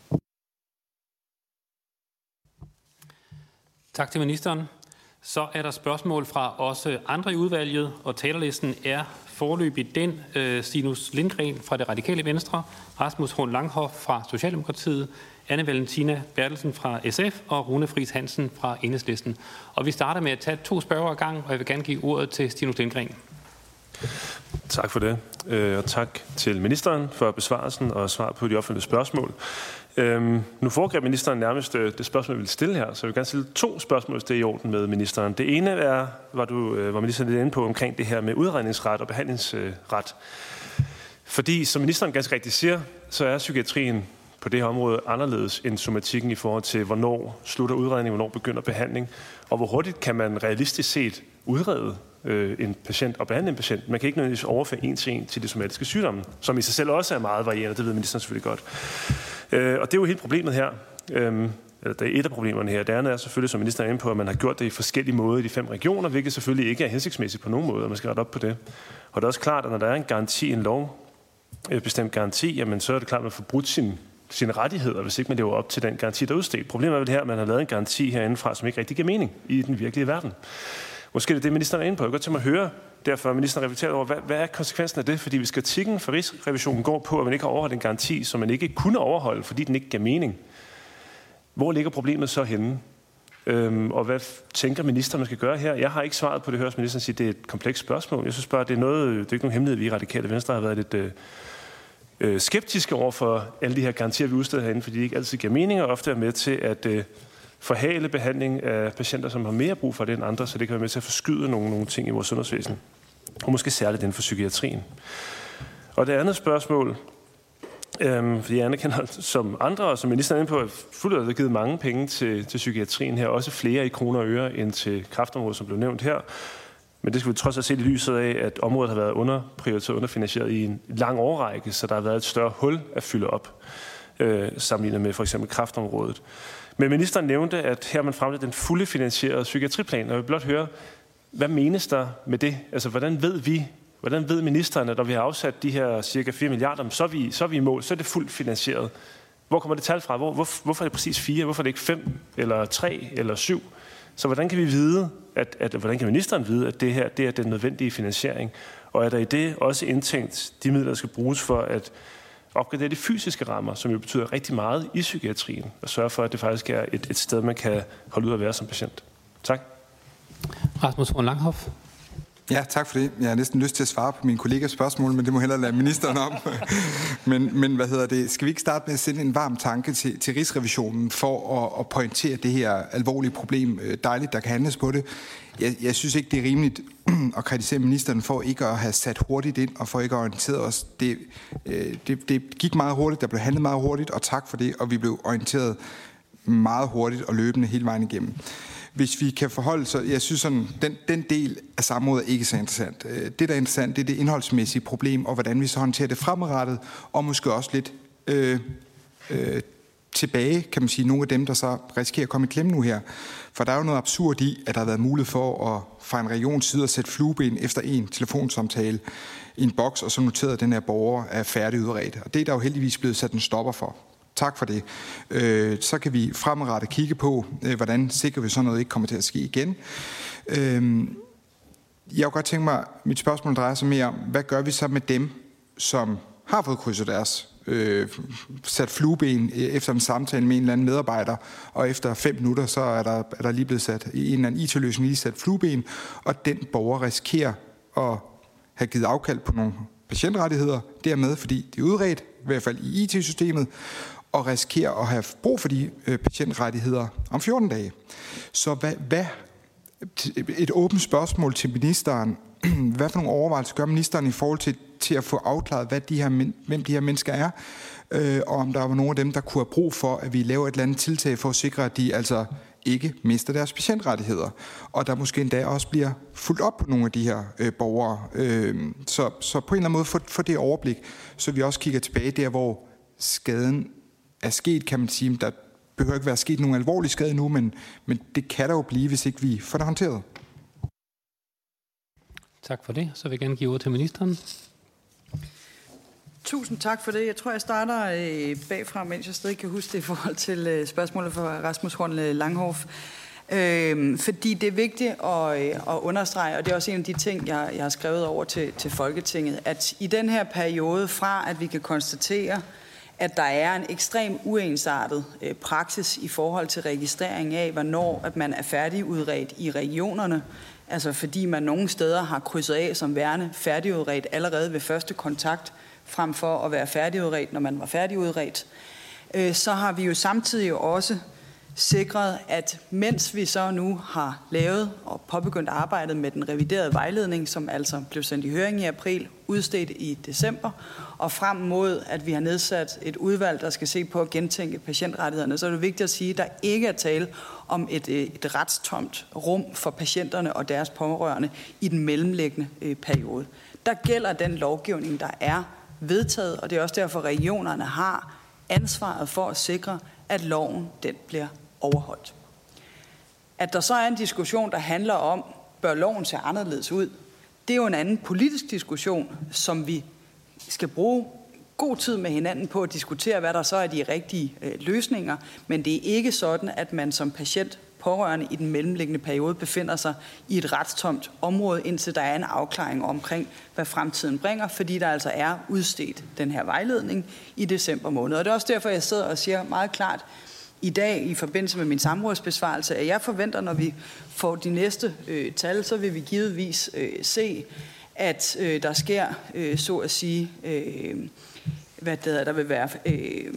A: Tak til ministeren. Så er der spørgsmål fra også andre i udvalget, og talerlisten er foreløbig den øh, Stinus Lindgreen fra Det Radikale Venstre, Rasmus Horn Langhoff fra Socialdemokratiet, Anne Valentina Bertelsen fra S F og Rune Friis Hansen fra Enhedslisten. Og vi starter med at tage to spørger i gang, og jeg vil gerne give ordet til Stinus Lindgreen.
E: Tak for det, og tak til ministeren for besvarelsen og svar på de opfølgende spørgsmål. Øhm, nu foregreb ministeren nærmest det spørgsmål, jeg ville stille her, så jeg vil gerne stille to spørgsmål, hvis det er i orden med ministeren. Det ene er, var du, var ministeren lidt inde på omkring det her med udredningsret og behandlingsret. Fordi, som ministeren ganske rigtigt siger, så er psykiatrien på det her område anderledes end somatikken i forhold til, hvornår slutter udredning, hvornår begynder behandling, og hvor hurtigt kan man realistisk set udrede øh, en patient og behandle en patient. Man kan ikke nødvendigvis overføre en til en til de somatiske sygdomme, som i sig selv også er meget varierende, det ved ministeren selvfølgelig godt. Øh, og det er jo helt problemet her. Øh, eller det er et af problemerne her. Det andet er selvfølgelig, som ministeren er inde på, at man har gjort det i forskellige måder i de fem regioner, hvilket selvfølgelig ikke er hensigtsmæssigt på nogen måde, og man skal rette op på det. Og det er også klart, at når der er en garanti, en lovbestemt garanti, jamen så er det klart, at man får brudt sin sine rettigheder, hvis ikke man lever op til den garanti, der er udstedt. Problemet er vel her, at man har lavet en garanti herindefra, som ikke rigtig giver mening i den virkelige verden. Måske er det det, ministeren er inde på. Jeg kan godt tænke mig at høre, derfor ministeren reflekteret over, hvad, hvad er konsekvensen af det? Fordi hvis kritikken for Rigsrevisionen går på, at man ikke har overholdt en garanti, som man ikke kunne overholde, fordi den ikke giver mening. Hvor ligger problemet så henne? Øhm, og hvad tænker ministeren, man skal gøre her? Jeg har ikke svaret på det, høres ministeren sige, det er et komplekst spørgsmål. Jeg synes bare, det er noget, det er ikke nogen hemmelighed, vi i Radikale Venstre har været lidt øh, skeptiske over for alle de her garantier, vi udsteder herinde, fordi de ikke altid giver mening, og ofte er med til at øh, forhale behandling af patienter, som har mere brug for det end andre, så det kan være med til at forskyde nogle, nogle ting i vores sundhedsvæsen, og måske særligt inden for psykiatrien. Og det andet spørgsmål, øh, fordi jeg anerkender som andre, og som ministeren er inde på, at fuldt har givet mange penge til, til psykiatrien her, også flere i kroner og øre end til kræftområdet, som blev nævnt her. Men det skal vi trods alt se i lyset af, at området har været underprioriteret og underfinansieret i en lang årrække, så der har været et større hul at fylde op, øh, sammenlignet med for eksempel kræftområdet. Men ministeren nævnte, at her man fremlagt den fulde finansierede psykiatriplan, og jeg vil blot høre, hvad menes der med det? Altså, hvordan ved vi, hvordan ved ministeren, at når vi har afsat de her cirka fire milliarder, så er vi, så er vi i mål, så er det fuldt finansieret? Hvor kommer det tal fra? Hvor, hvor, hvorfor er det præcis fire? Hvorfor er det ikke fem, eller tre, eller syv? Så hvordan kan vi vide, at, at, hvordan kan ministeren vide, at det her det er den nødvendige finansiering? Og er der i det også indtænkt de midler, der skal bruges for at opgradere de fysiske rammer, som jo betyder rigtig meget i psykiatrien, og sørge for, at det faktisk er et, et sted, man kan holde ud at være som patient? Tak.
A: Rasmus Horn Langhoff.
F: Ja, tak for det. Jeg har næsten lyst til at svare på min kollegas spørgsmål, men det må hellere lade ministeren om. men, men hvad hedder det? Skal vi ikke starte med at sende en varm tanke til, til Rigsrevisionen for at, at pointere det her alvorlige problem? Dejligt, der kan handles på det. Jeg, jeg synes ikke, det er rimeligt at kritisere ministeren for ikke at have sat hurtigt ind og for ikke at orientere os. Det, det, det gik meget hurtigt, der blev handlet meget hurtigt, og tak for det, og vi blev orienteret meget hurtigt og løbende hele vejen igennem. hvis vi kan forholde sig, jeg synes sådan, den, den del af samrådet er ikke så interessant. Det, der er interessant, det er det indholdsmæssige problem, og hvordan vi så håndterer det fremadrettet, og måske også lidt øh, øh, tilbage, kan man sige, nogle af dem, der så risikerer at komme i klemme nu her. For der er jo noget absurd i, at der har været mulighed for at fra en regions side at sætte flueben efter en telefonsamtale i en boks, og så noteret, at den her borger er færdig udredt. Og det er der jo heldigvis blevet sat en stopper for. Tak for det. Øh, så kan vi fremadrettet kigge på, øh, hvordan sikrer vi sådan noget ikke kommer til at ske igen. Øh, jeg kunne godt tænke mig, mit spørgsmål drejer sig mere om, hvad gør vi så med dem, som har fået krydset deres øh, sat flueben efter en samtale med en eller anden medarbejder, og efter fem minutter, så er der, er der lige blevet sat i en eller anden I T-løsning lige sat flueben, og den borger risikerer at have givet afkald på nogle patientrettigheder, dermed fordi de er udredt, i hvert fald i I T-systemet, og risikerer at have brug for de øh, patientrettigheder om fjorten dage. Så hvad, hvad, et åbent spørgsmål til ministeren. Hvad for nogle overvejelser gør ministeren i forhold til, til at få afklaret, hvad de her, hvem de her mennesker er, øh, og om der var nogle af dem, der kunne have brug for, at vi laver et eller andet tiltag for at sikre, at de altså ikke mister deres patientrettigheder, og der måske endda også bliver fulgt op på nogle af de her øh, borgere. Øh, så, så på en eller anden måde få, få det overblik, så vi også kigger tilbage der, hvor skaden er sket, kan man sige. Der behøver ikke være sket nogen alvorlig skade nu, men, men det kan der jo blive, hvis ikke vi får det håndteret.
A: Tak for det. Så vil jeg gerne give ordet til ministeren.
C: Tusind tak for det. Jeg tror, jeg starter øh, bagfra, mens jeg stadig kan huske det i forhold til øh, spørgsmålet fra Rasmus Horn Langhoff. Øh, fordi det er vigtigt at, øh, at understrege, og det er også en af de ting, jeg, jeg har skrevet over til, til Folketinget, at i den her periode fra, at vi kan konstatere, at der er en ekstrem uensartet øh, praksis i forhold til registrering af, hvornår at man er færdigudredt i regionerne, altså fordi man nogle steder har krydset af som værende færdigudredt allerede ved første kontakt, frem for at være færdigudredt, når man var færdigudredt, øh, så har vi jo samtidig også sikret, at mens vi så nu har lavet og påbegyndt arbejdet med den reviderede vejledning, som altså blev sendt i høring i april, udstedt i december, og frem mod, at vi har nedsat et udvalg, der skal se på at gentænke patientrettighederne, så er det vigtigt at sige, at der ikke er tale om et, et retstomt rum for patienterne og deres pårørende i den mellemliggende øh, periode. Der gælder den lovgivning, der er vedtaget, og det er også derfor, regionerne har ansvaret for at sikre, at loven den bliver overholdt. At der så er en diskussion, der handler om, bør loven se anderledes ud, det er jo en anden politisk diskussion, som vi skal bruge god tid med hinanden på at diskutere, hvad der så er de rigtige øh, løsninger, men det er ikke sådan, at man som patient pårørende i den mellemliggende periode befinder sig i et retstomt område, indtil der er en afklaring omkring, hvad fremtiden bringer, fordi der altså er udstedt den her vejledning i december måned. Og det er også derfor, jeg sidder og siger meget klart i dag i forbindelse med min samrådsbesvarelse, at jeg forventer, når vi får de næste øh, tal, så vil vi givetvis øh, se, at øh, der sker, øh, så at sige, øh, hvad det hedder, der vil være... Øh,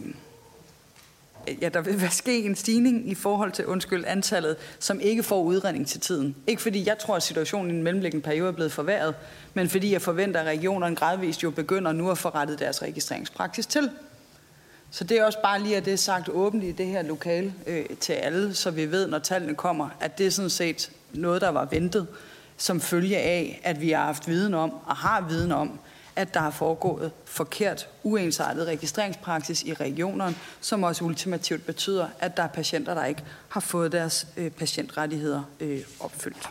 C: Ja, der vil ske en stigning i forhold til, undskyld, antallet, som ikke får udredning til tiden. Ikke fordi jeg tror, at situationen i den mellemliggende periode er blevet forværret, men fordi jeg forventer, at regionerne gradvist jo begynder nu at få rettet deres registreringspraksis til. Så det er også bare lige, at det er sagt åbent i det her lokale øh, til alle, så vi ved, når tallene kommer, at det er sådan set noget, der var ventet, som følge af, at vi har haft viden om, og har viden om, at der har foregået forkert, uensartet registreringspraksis i regionerne, som også ultimativt betyder, at der er patienter, der ikke har fået deres øh, patientrettigheder øh, opfyldt.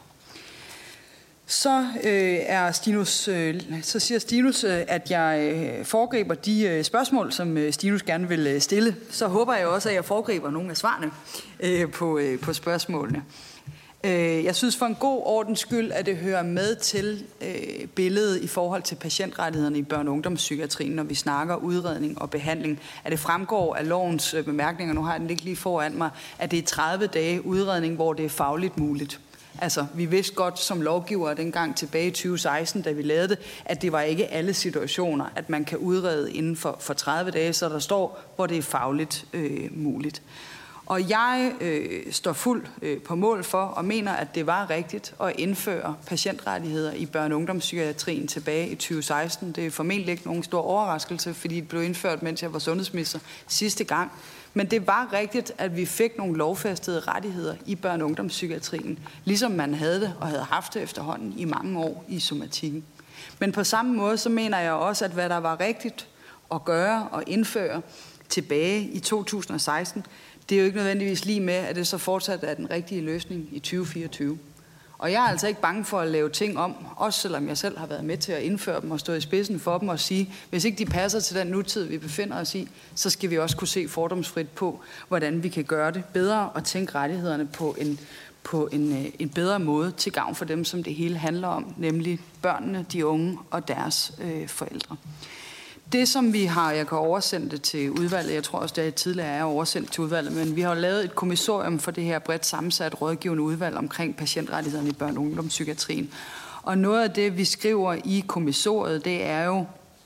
C: Så, øh, er Stinus, øh, så siger Stinus, øh, at jeg øh, foregriber de øh, spørgsmål, som øh, Stinus gerne vil øh, stille. Så håber jeg også, at jeg foregriber nogle af svarene øh, på, øh, på spørgsmålene. Jeg synes for en god ordens skyld, at det hører med til øh, billedet i forhold til patientrettighederne i børne- og ungdomspsykiatrien, når vi snakker udredning og behandling. At det fremgår af lovens øh, bemærkninger, nu har jeg den ikke lige foran mig, at det er tredive dage udredning, hvor det er fagligt muligt. Altså, vi vidste godt som lovgivere dengang tilbage i tyve seksten, da vi lavede det, at det var ikke alle situationer, at man kan udrede inden for, for tredive dage, så der står, hvor det er fagligt øh, muligt. Og jeg øh, står fuldt øh, på mål for og mener, at det var rigtigt at indføre patientrettigheder i børne- og ungdomspsykiatrien tilbage i tyve seksten. Det er formentlig ikke nogen stor overraskelse, fordi det blev indført, mens jeg var sundhedsminister sidste gang. Men det var rigtigt, at vi fik nogle lovfæstede rettigheder i børne- og ungdomspsykiatrien, ligesom man havde det og havde haft det efterhånden i mange år i somatikken. Men på samme måde, så mener jeg også, at hvad der var rigtigt at gøre og indføre tilbage i to tusind og seksten, det er jo ikke nødvendigvis lige med, at det så fortsat er den rigtige løsning i tyve fireogtyve. Og jeg er altså ikke bange for at lave ting om, også selvom jeg selv har været med til at indføre dem og stå i spidsen for dem og sige, hvis ikke de passer til den nutid, vi befinder os i, så skal vi også kunne se fordomsfrit på, hvordan vi kan gøre det bedre og tænke rettighederne på en, på en, en bedre måde til gavn for dem, som det hele handler om, nemlig børnene, de unge og deres øh, forældre. Det, som vi har, jeg kan oversende det til udvalget, jeg tror også, det er tidligere er oversendt til udvalget, men vi har lavet et kommissorium for det her bredt sammensat rådgivende udvalg omkring patientrettighederne i børne- og ungdomspsykiatrien. Og noget af det, vi skriver i kommissoriet, det er jo,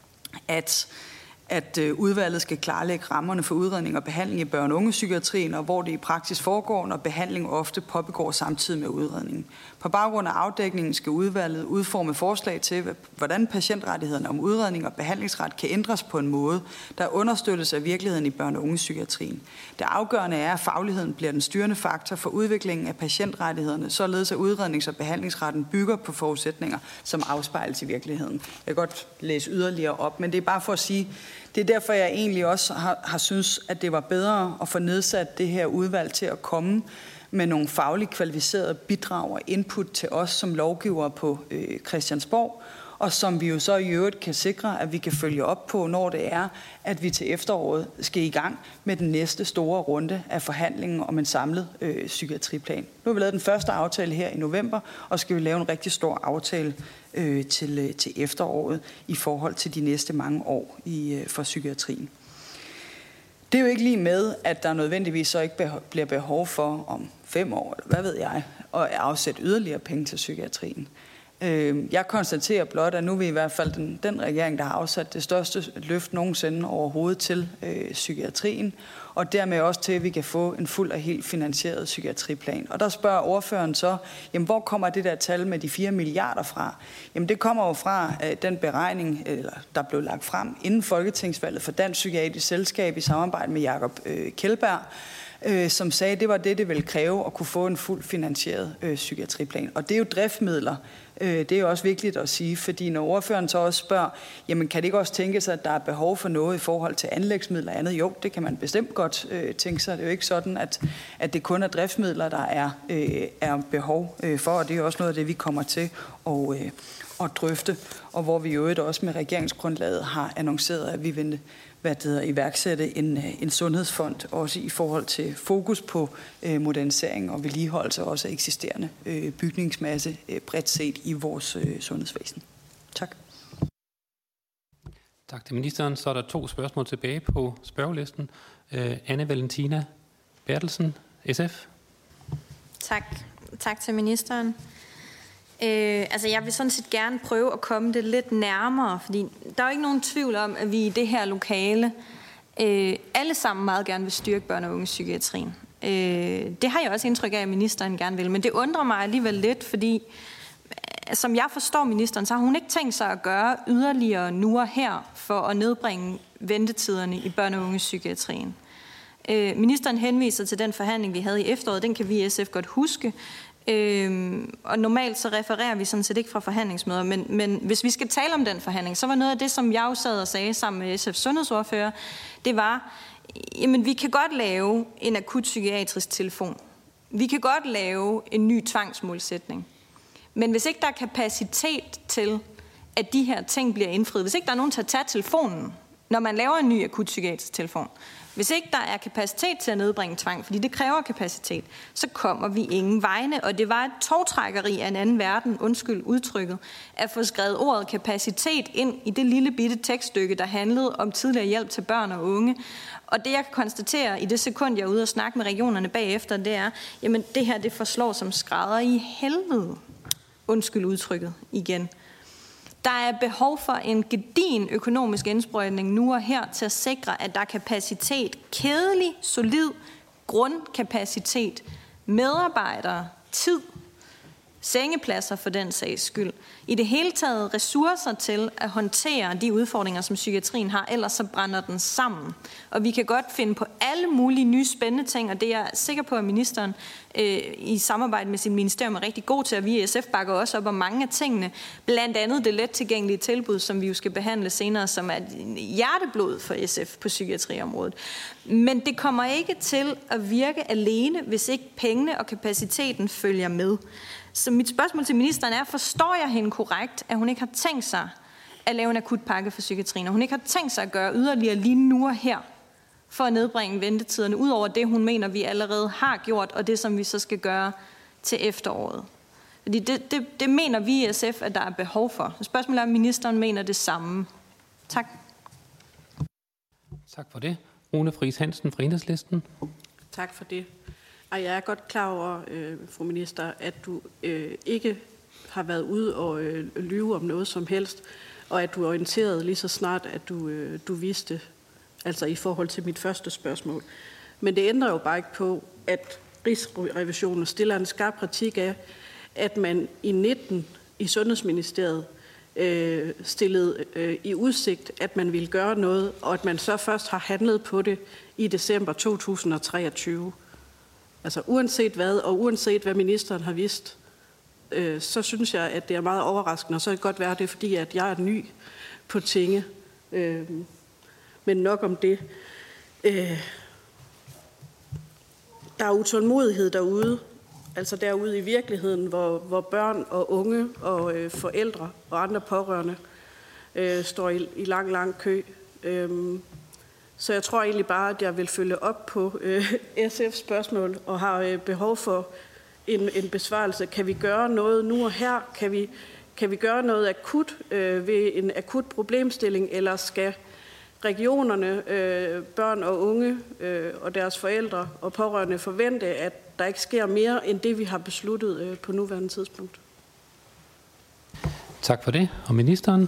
C: at at udvalget skal klarlægge rammerne for udredning og behandling i børne- og ungepsykiatrien, og hvor det i praksis foregår, når behandling ofte påbegår samtidig med udredningen. På baggrund af afdækningen skal udvalget udforme forslag til, hvordan patientrettighederne om udredning og behandlingsret kan ændres på en måde, der understøttes af virkeligheden i børne- og ungepsykiatrien. Det afgørende er, at fagligheden bliver den styrende faktor for udviklingen af patientrettighederne, således at udrednings- og behandlingsretten bygger på forudsætninger, som afspejles i virkeligheden. Jeg kan godt læse yderligere op, men det er bare for at sige, det er derfor, jeg egentlig også har, har synes, at det var bedre at få nedsat det her udvalg til at komme med nogle fagligt kvalificerede bidrag og input til os som lovgivere på øh, Christiansborg, og som vi jo så i øvrigt kan sikre, at vi kan følge op på, når det er, at vi til efteråret skal i gang med den næste store runde af forhandlingen om en samlet øh, psykiatriplan. Nu har vi lavet den første aftale her i november, og skal vi lave en rigtig stor aftale øh, til, øh, til efteråret i forhold til de næste mange år i, øh, for psykiatrien. Det er jo ikke lige med, at der nødvendigvis så ikke behov, bliver behov for om fem år, eller hvad ved jeg, at afsætte yderligere penge til psykiatrien. Jeg konstaterer blot, at nu er vi i hvert fald den, den regering, der har afsat det største løft nogensinde overhovedet til øh, psykiatrien, og dermed også til, at vi kan få en fuld og helt finansieret psykiatriplan. Og der spørger ordføreren så, jamen, hvor kommer det der tal med de fire milliarder fra? Jamen det kommer jo fra øh, den beregning, eller, der blev lagt frem inden Folketingsvalget for Dansk Psykiatrisk Selskab i samarbejde med Jakob øh, Kjeldberg, øh, som sagde, at det var det, det ville kræve at kunne få en fuldt finansieret øh, psykiatriplan. Og det er jo driftmidler. Det er jo også vigtigt at sige, fordi når ordføreren så også spørger, jamen kan det ikke også tænke sig, at der er behov for noget i forhold til anlægsmidler og andet? Jo, det kan man bestemt godt øh, tænke sig. Det er jo ikke sådan, at, at det kun er driftsmidler, der er, øh, er behov øh, for, og det er jo også noget af det, vi kommer til at, øh, at drøfte, og hvor vi jo også med regeringsgrundlaget har annonceret, at vi vil hvad det hedder, iværksætte en, en sundhedsfond, også i forhold til fokus på øh, modernisering og vedligeholdelse også af eksisterende øh, bygningsmasse øh, bredt set i vores øh, sundhedsvæsen. Tak.
A: Tak til ministeren. Så er der to spørgsmål tilbage på spørgelisten. Øh, Anne Valentina Bertelsen, S F.
B: Tak. Tak til ministeren. Øh, altså jeg vil sådan set gerne prøve at komme det lidt nærmere, fordi der er jo ikke nogen tvivl om, at vi i det her lokale øh, alle sammen meget gerne vil styrke børne- og ungepsykiatrien. Øh, det har jeg også indtryk af, at ministeren gerne vil, men det undrer mig alligevel lidt, fordi som jeg forstår ministeren, så har hun ikke tænkt sig at gøre yderligere nu og her for at nedbringe ventetiderne i børne- og ungepsykiatrien. Øh, ministeren henviser til den forhandling, vi havde i efteråret, den kan vi i S F godt huske. Øhm, og normalt så refererer vi sådan set ikke fra forhandlingsmøder, men, men hvis vi skal tale om den forhandling, så var noget af det, som jeg jo sad og sagde sammen med S F's sundhedsordfører, det var, jamen vi kan godt lave en akut psykiatrisk telefon. Vi kan godt lave en ny tvangsmålsætning. Men hvis ikke der er kapacitet til, at de her ting bliver indfriet, hvis ikke der er nogen til at tage telefonen, når man laver en ny akut psykiatrisk telefon, hvis ikke der er kapacitet til at nedbringe tvang, fordi det kræver kapacitet, så kommer vi ingen vegne. Og det var et togtrækkeri af en anden verden, undskyld udtrykket, at få skrevet ordet kapacitet ind i det lille bitte tekststykke, der handlede om tidligere hjælp til børn og unge. Og det jeg kan konstatere i det sekund, jeg er ude og snakke med regionerne bagefter, det er, jamen det her det forslår som skrædder i helvede. Undskyld udtrykket igen. Der er behov for en gedigen økonomisk indsprøjtning nu og her til at sikre, at der er kapacitet, kedelig, solid grundkapacitet, medarbejdere, tid, sengepladser for den sags skyld. I det hele taget ressourcer til at håndtere de udfordringer, som psykiatrien har, ellers så brænder den sammen. Og vi kan godt finde på alle mulige nye spændende ting, og det er jeg sikker på, at ministeren øh, i samarbejde med sin ministerium er rigtig god til, at vi i S F bakker også op om mange af tingene. Blandt andet det let tilgængelige tilbud, som vi jo skal behandle senere, som er hjerteblod for S F på psykiatriområdet. Men det kommer ikke til at virke alene, hvis ikke pengene og kapaciteten følger med. Så mit spørgsmål til ministeren er, forstår jeg hende korrekt, at hun ikke har tænkt sig at lave en akutpakke for psykiatrien, og hun ikke har tænkt sig at gøre yderligere lige nu og her, for at nedbringe ventetiderne, ud over det, hun mener, vi allerede har gjort, og det, som vi så skal gøre til efteråret? Fordi det, det, det mener vi i S F, at der er behov for. Spørgsmålet er, om ministeren mener det samme. Tak.
A: Tak for det. Rune Friis Hansen fra Enhedslisten.
D: Tak for det. Og jeg er godt klar over, øh, fru minister, at du øh, ikke har været ude og øh, lyve om noget som helst, og at du orienterede lige så snart, at du, øh, du vidste, altså i forhold til mit første spørgsmål. Men det ændrer jo bare ikke på, at Rigsrevisionen stiller en skarp kritik af, at man i nitten i Sundhedsministeriet øh, stillede øh, i udsigt, at man ville gøre noget, og at man så først har handlet på det i december to tusind og treogtyve. Altså uanset hvad, og uanset hvad ministeren har vidst, øh, så synes jeg, at det er meget overraskende, og så kan det godt være, at det er fordi, at jeg er ny på tinge. Øh, men nok om det. Øh, der er utålmodighed derude, altså derude i virkeligheden, hvor, hvor børn og unge og øh, forældre og andre pårørende øh, står i, i lang, lang kø. Øh, Så jeg tror egentlig bare, at jeg vil følge op på øh, S F's spørgsmål og har øh, behov for en, en besvarelse. Kan vi gøre noget nu og her? Kan vi, kan vi gøre noget akut øh, ved en akut problemstilling, eller skal regionerne, øh, børn og unge øh, og deres forældre og pårørende forvente, at der ikke sker mere end det, vi har besluttet øh, på nuværende tidspunkt?
A: Tak for det. Og ministeren?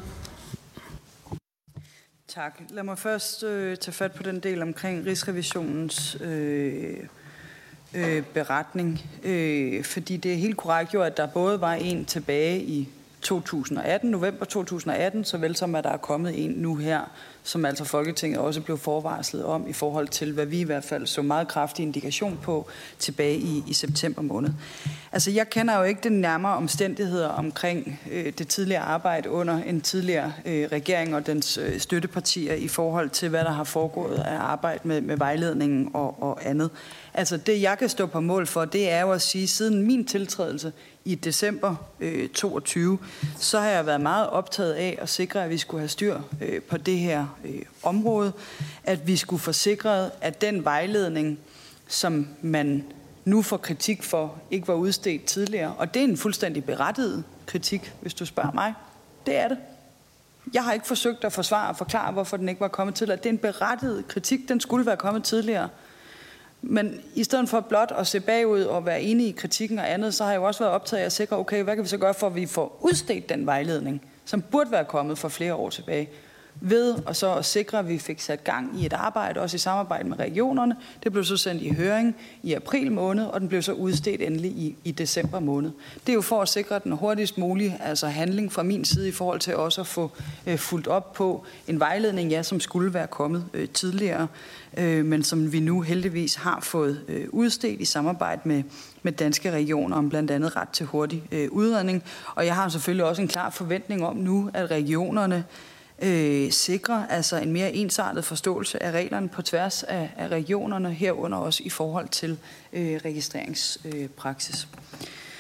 C: Tak. Lad mig først øh, tage fat på den del omkring Rigsrevisionens øh, øh, beretning, øh, fordi det er helt korrekt jo, at der både var en tilbage i to tusind og atten, november to tusind og atten, såvel som at der er kommet en nu her, som altså Folketinget også blev forvarslet om i forhold til, hvad vi i hvert fald så meget kraftig indikation på tilbage i, i september måned. Altså, jeg kender jo ikke den nærmere omstændigheder omkring øh, det tidligere arbejde under en tidligere øh, regering og dens øh, støttepartier i forhold til, hvad der har foregået af arbejde med, med vejledningen og, og andet. Altså, det jeg kan stå på mål for, det er jo at sige, siden min tiltrædelse i december øh, toogtyve, så har jeg været meget optaget af at sikre, at vi skulle have styr øh, på det her øh, område, at vi skulle få sikret, at den vejledning, som man nu får kritik for, ikke var udstedt tidligere. Og det er en fuldstændig berettiget kritik, hvis du spørger mig. Det er det. Jeg har ikke forsøgt at forsvare og forklare, hvorfor den ikke var kommet tidligere. Det er en berettiget kritik, den skulle være kommet tidligere. Men i stedet for blot at se bagud og være enige i kritikken og andet, så har jeg jo også været optaget af at sikre, okay, hvad kan vi så gøre for, at vi får udstedt den vejledning, som burde være kommet for flere år tilbage, ved og så at sikre, at vi fik sat gang i et arbejde, også i samarbejde med regionerne. Det blev så sendt i høring i april måned, og den blev så udstedt endelig i, i december måned. Det er jo for at sikre den hurtigst mulige altså handling fra min side i forhold til også at få øh, fulgt op på en vejledning, ja, som skulle være kommet øh, tidligere, øh, men som vi nu heldigvis har fået øh, udstedt i samarbejde med, med danske regioner om blandt andet ret til hurtig øh, udredning. Og jeg har selvfølgelig også en klar forventning om nu, at regionerne Øh, sikre altså en mere ensartet forståelse af reglerne på tværs af, af regionerne, herunder også i forhold til øh, registreringspraksis. Øh,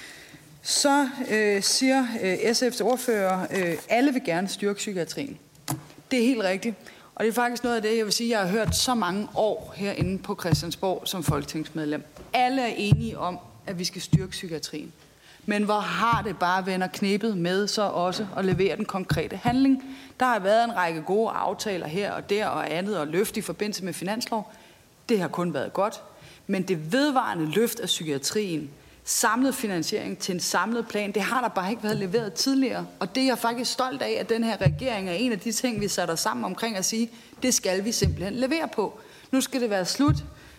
C: Så øh, siger øh, S F's ordfører, øh, alle vil gerne styrke psykiatrien. Det er helt rigtigt, og det er faktisk noget af det, jeg vil sige, jeg har hørt så mange år herinde på Christiansborg som folketingsmedlem. Alle er enige om, at vi skal styrke psykiatrien. Men hvor har det bare venner knebet med så også at levere den konkrete handling? Der har været en række gode aftaler her og der og andet og løft i forbindelse med finanslov. Det har kun været godt. Men det vedvarende løft af psykiatrien, samlet finansiering til en samlet plan, det har der bare ikke været leveret tidligere. Og det er jeg faktisk stolt af, at den her regering er en af de ting, vi sætter sammen omkring at sige, det skal vi simpelthen levere på. Nu skal det være slut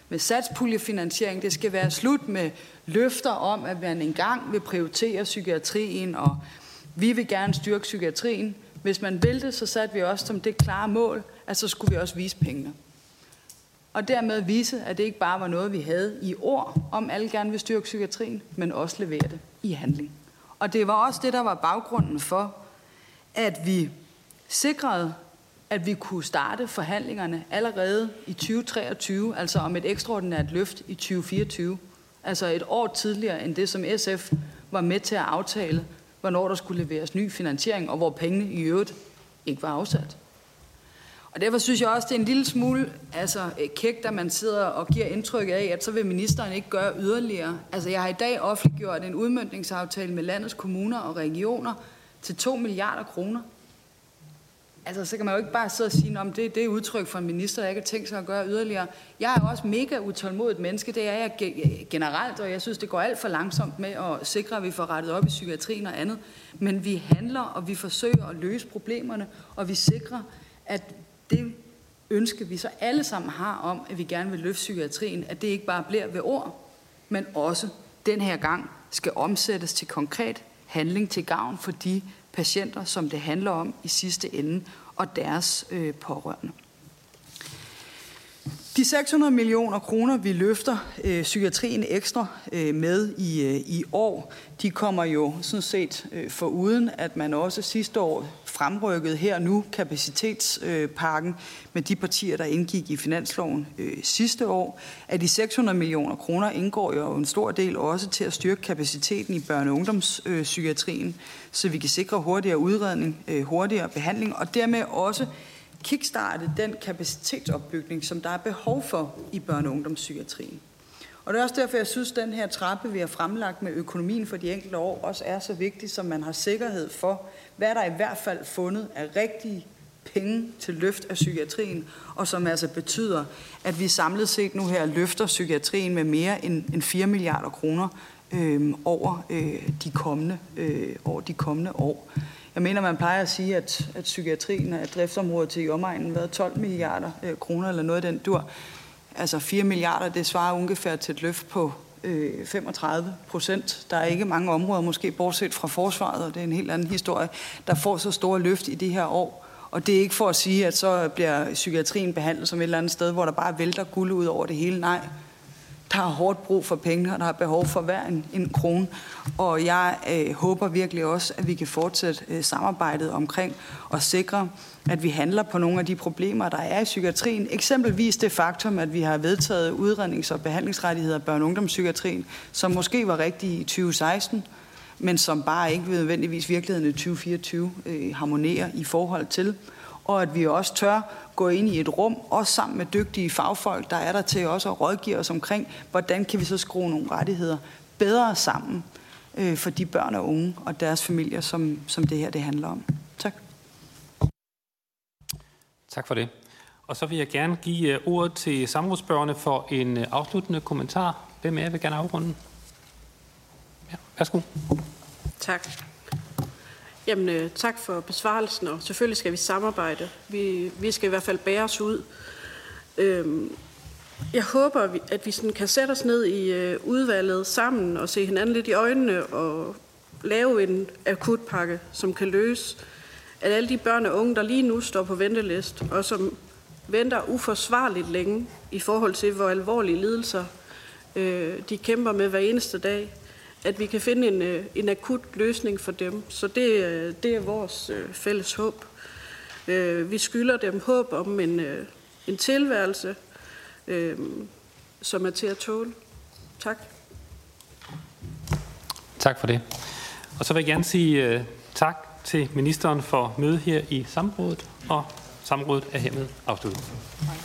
C: med satspuljefinansiering. Det skal være slut med løfter om, at man engang vil prioritere psykiatrien, og vi vil gerne styrke psykiatrien. Hvis man vil det, så satte vi også som det klare mål, at så skulle vi også vise pengene. Og dermed vise, at det ikke bare var noget, vi havde i ord, om alle gerne vil styrke psykiatrien, men også levere det i handling. Og det var også det, der var baggrunden for, at vi sikrede, at vi kunne starte forhandlingerne allerede i tyve treogtyve, altså om et ekstraordinært løft i tyve fireogtyve. Altså et år tidligere end det, som S F var med til at aftale, hvornår der skulle leveres ny finansiering, og hvor pengene i øvrigt ikke var afsat. Og derfor synes jeg også, det er en lille smule altså, kægt, at man sidder og giver indtryk af, at så vil ministeren ikke gøre yderligere. Altså jeg har i dag offentliggjort en udmøntningsaftale med landets kommuner og regioner til to milliarder kroner. Altså, så kan man jo ikke bare sidde og sige, om det, det er udtryk for en minister, der ikke har tænkt sig at gøre yderligere. Jeg er jo også mega utålmodigt menneske, det er jeg generelt, og jeg synes, det går alt for langsomt med at sikre, at vi får rettet op i psykiatrien og andet. Men vi handler, og vi forsøger at løse problemerne, og vi sikrer, at det ønske, vi så alle sammen har om, at vi gerne vil løfte psykiatrien, at det ikke bare bliver ved ord, men også den her gang skal omsættes til konkret handling til gavn for de patienter, som det handler om i sidste ende, og deres øh, pårørende. De seks hundrede millioner kroner, vi løfter øh, psykiatrien ekstra øh, med i, øh, i år, de kommer jo sådan set øh, foruden, at man også sidste år fremrykkede her nu kapacitetspakken øh, med de partier, der indgik i finansloven øh, sidste år. Af de seks hundrede millioner kroner indgår jo en stor del også til at styrke kapaciteten i børne- og ungdomspsykiatrien, så vi kan sikre hurtigere udredning, øh, hurtigere behandling, og dermed også kickstarte den kapacitetsopbygning, som der er behov for i børne- og ungdomspsykiatrien. Og det er også derfor, jeg synes, at den her trappe, vi har fremlagt med økonomien for de enkelte år, også er så vigtig, som man har sikkerhed for, hvad der i hvert fald fundet af rigtige penge til løft af psykiatrien, og som altså betyder, at vi samlet set nu her løfter psykiatrien med mere end fire milliarder kroner øh, over, øh, de kommende, øh, over de kommende år. Jeg mener, man plejer at sige, at, at psykiatrien er driftsområdet til i omegnen været tolv milliarder øh, kroner eller noget af den dur. Altså fire milliarder, det svarer ungefær til et løft på øh, femogtredive procent. Der er ikke mange områder, måske bortset fra forsvaret, og det er en helt anden historie, der får så store løft i de her år. Og det er ikke for at sige, at så bliver psykiatrien behandlet som et eller andet sted, hvor der bare vælter guld ud over det hele. Nej, der er hårdt brug for penge, og der er behov for hver en, en krone. Og jeg øh, håber virkelig også, at vi kan fortsætte øh, samarbejdet omkring og sikre, at vi handler på nogle af de problemer, der er i psykiatrien. Eksempelvis det faktum, at vi har vedtaget udrednings- og behandlingsrettigheder i børne- og ungdomspsykiatrien, som måske var rigtige i tyve seksten, men som bare ikke nødvendigvis virkeligheden i tyve fireogtyve øh, harmonerer i forhold til. Og at vi også tør gå ind i et rum, også sammen med dygtige fagfolk, der er der til også at rådgive os omkring, hvordan kan vi så skrue nogle rettigheder bedre sammen øh, for de børn og unge og deres familier, som, som det her det handler om. Tak.
A: Tak for det. Og så vil jeg gerne give ordet til samrådsspørgerne for en afsluttende kommentar. Hvem af jer vil gerne afrunde? Ja, værsgo.
D: Tak. Jamen, øh, tak for besvarelsen, og selvfølgelig skal vi samarbejde. Vi, vi skal i hvert fald bære os ud. Øhm, jeg håber, at vi sådan kan sætte os ned i øh, udvalget sammen og se hinanden lidt i øjnene og lave en akutpakke, som kan løse, at alle de børn og unge, der lige nu står på ventelist, og som venter uforsvarligt længe i forhold til, hvor alvorlige lidelser øh, de kæmper med hver eneste dag, at vi kan finde en, en akut løsning for dem. Så det, det er vores fælles håb. Vi skylder dem håb om en, en tilværelse, som er til at tåle. Tak.
A: Tak for det. Og så vil jeg gerne sige tak til ministeren for mødet her i samrådet, og samrådet er hermed afsluttet.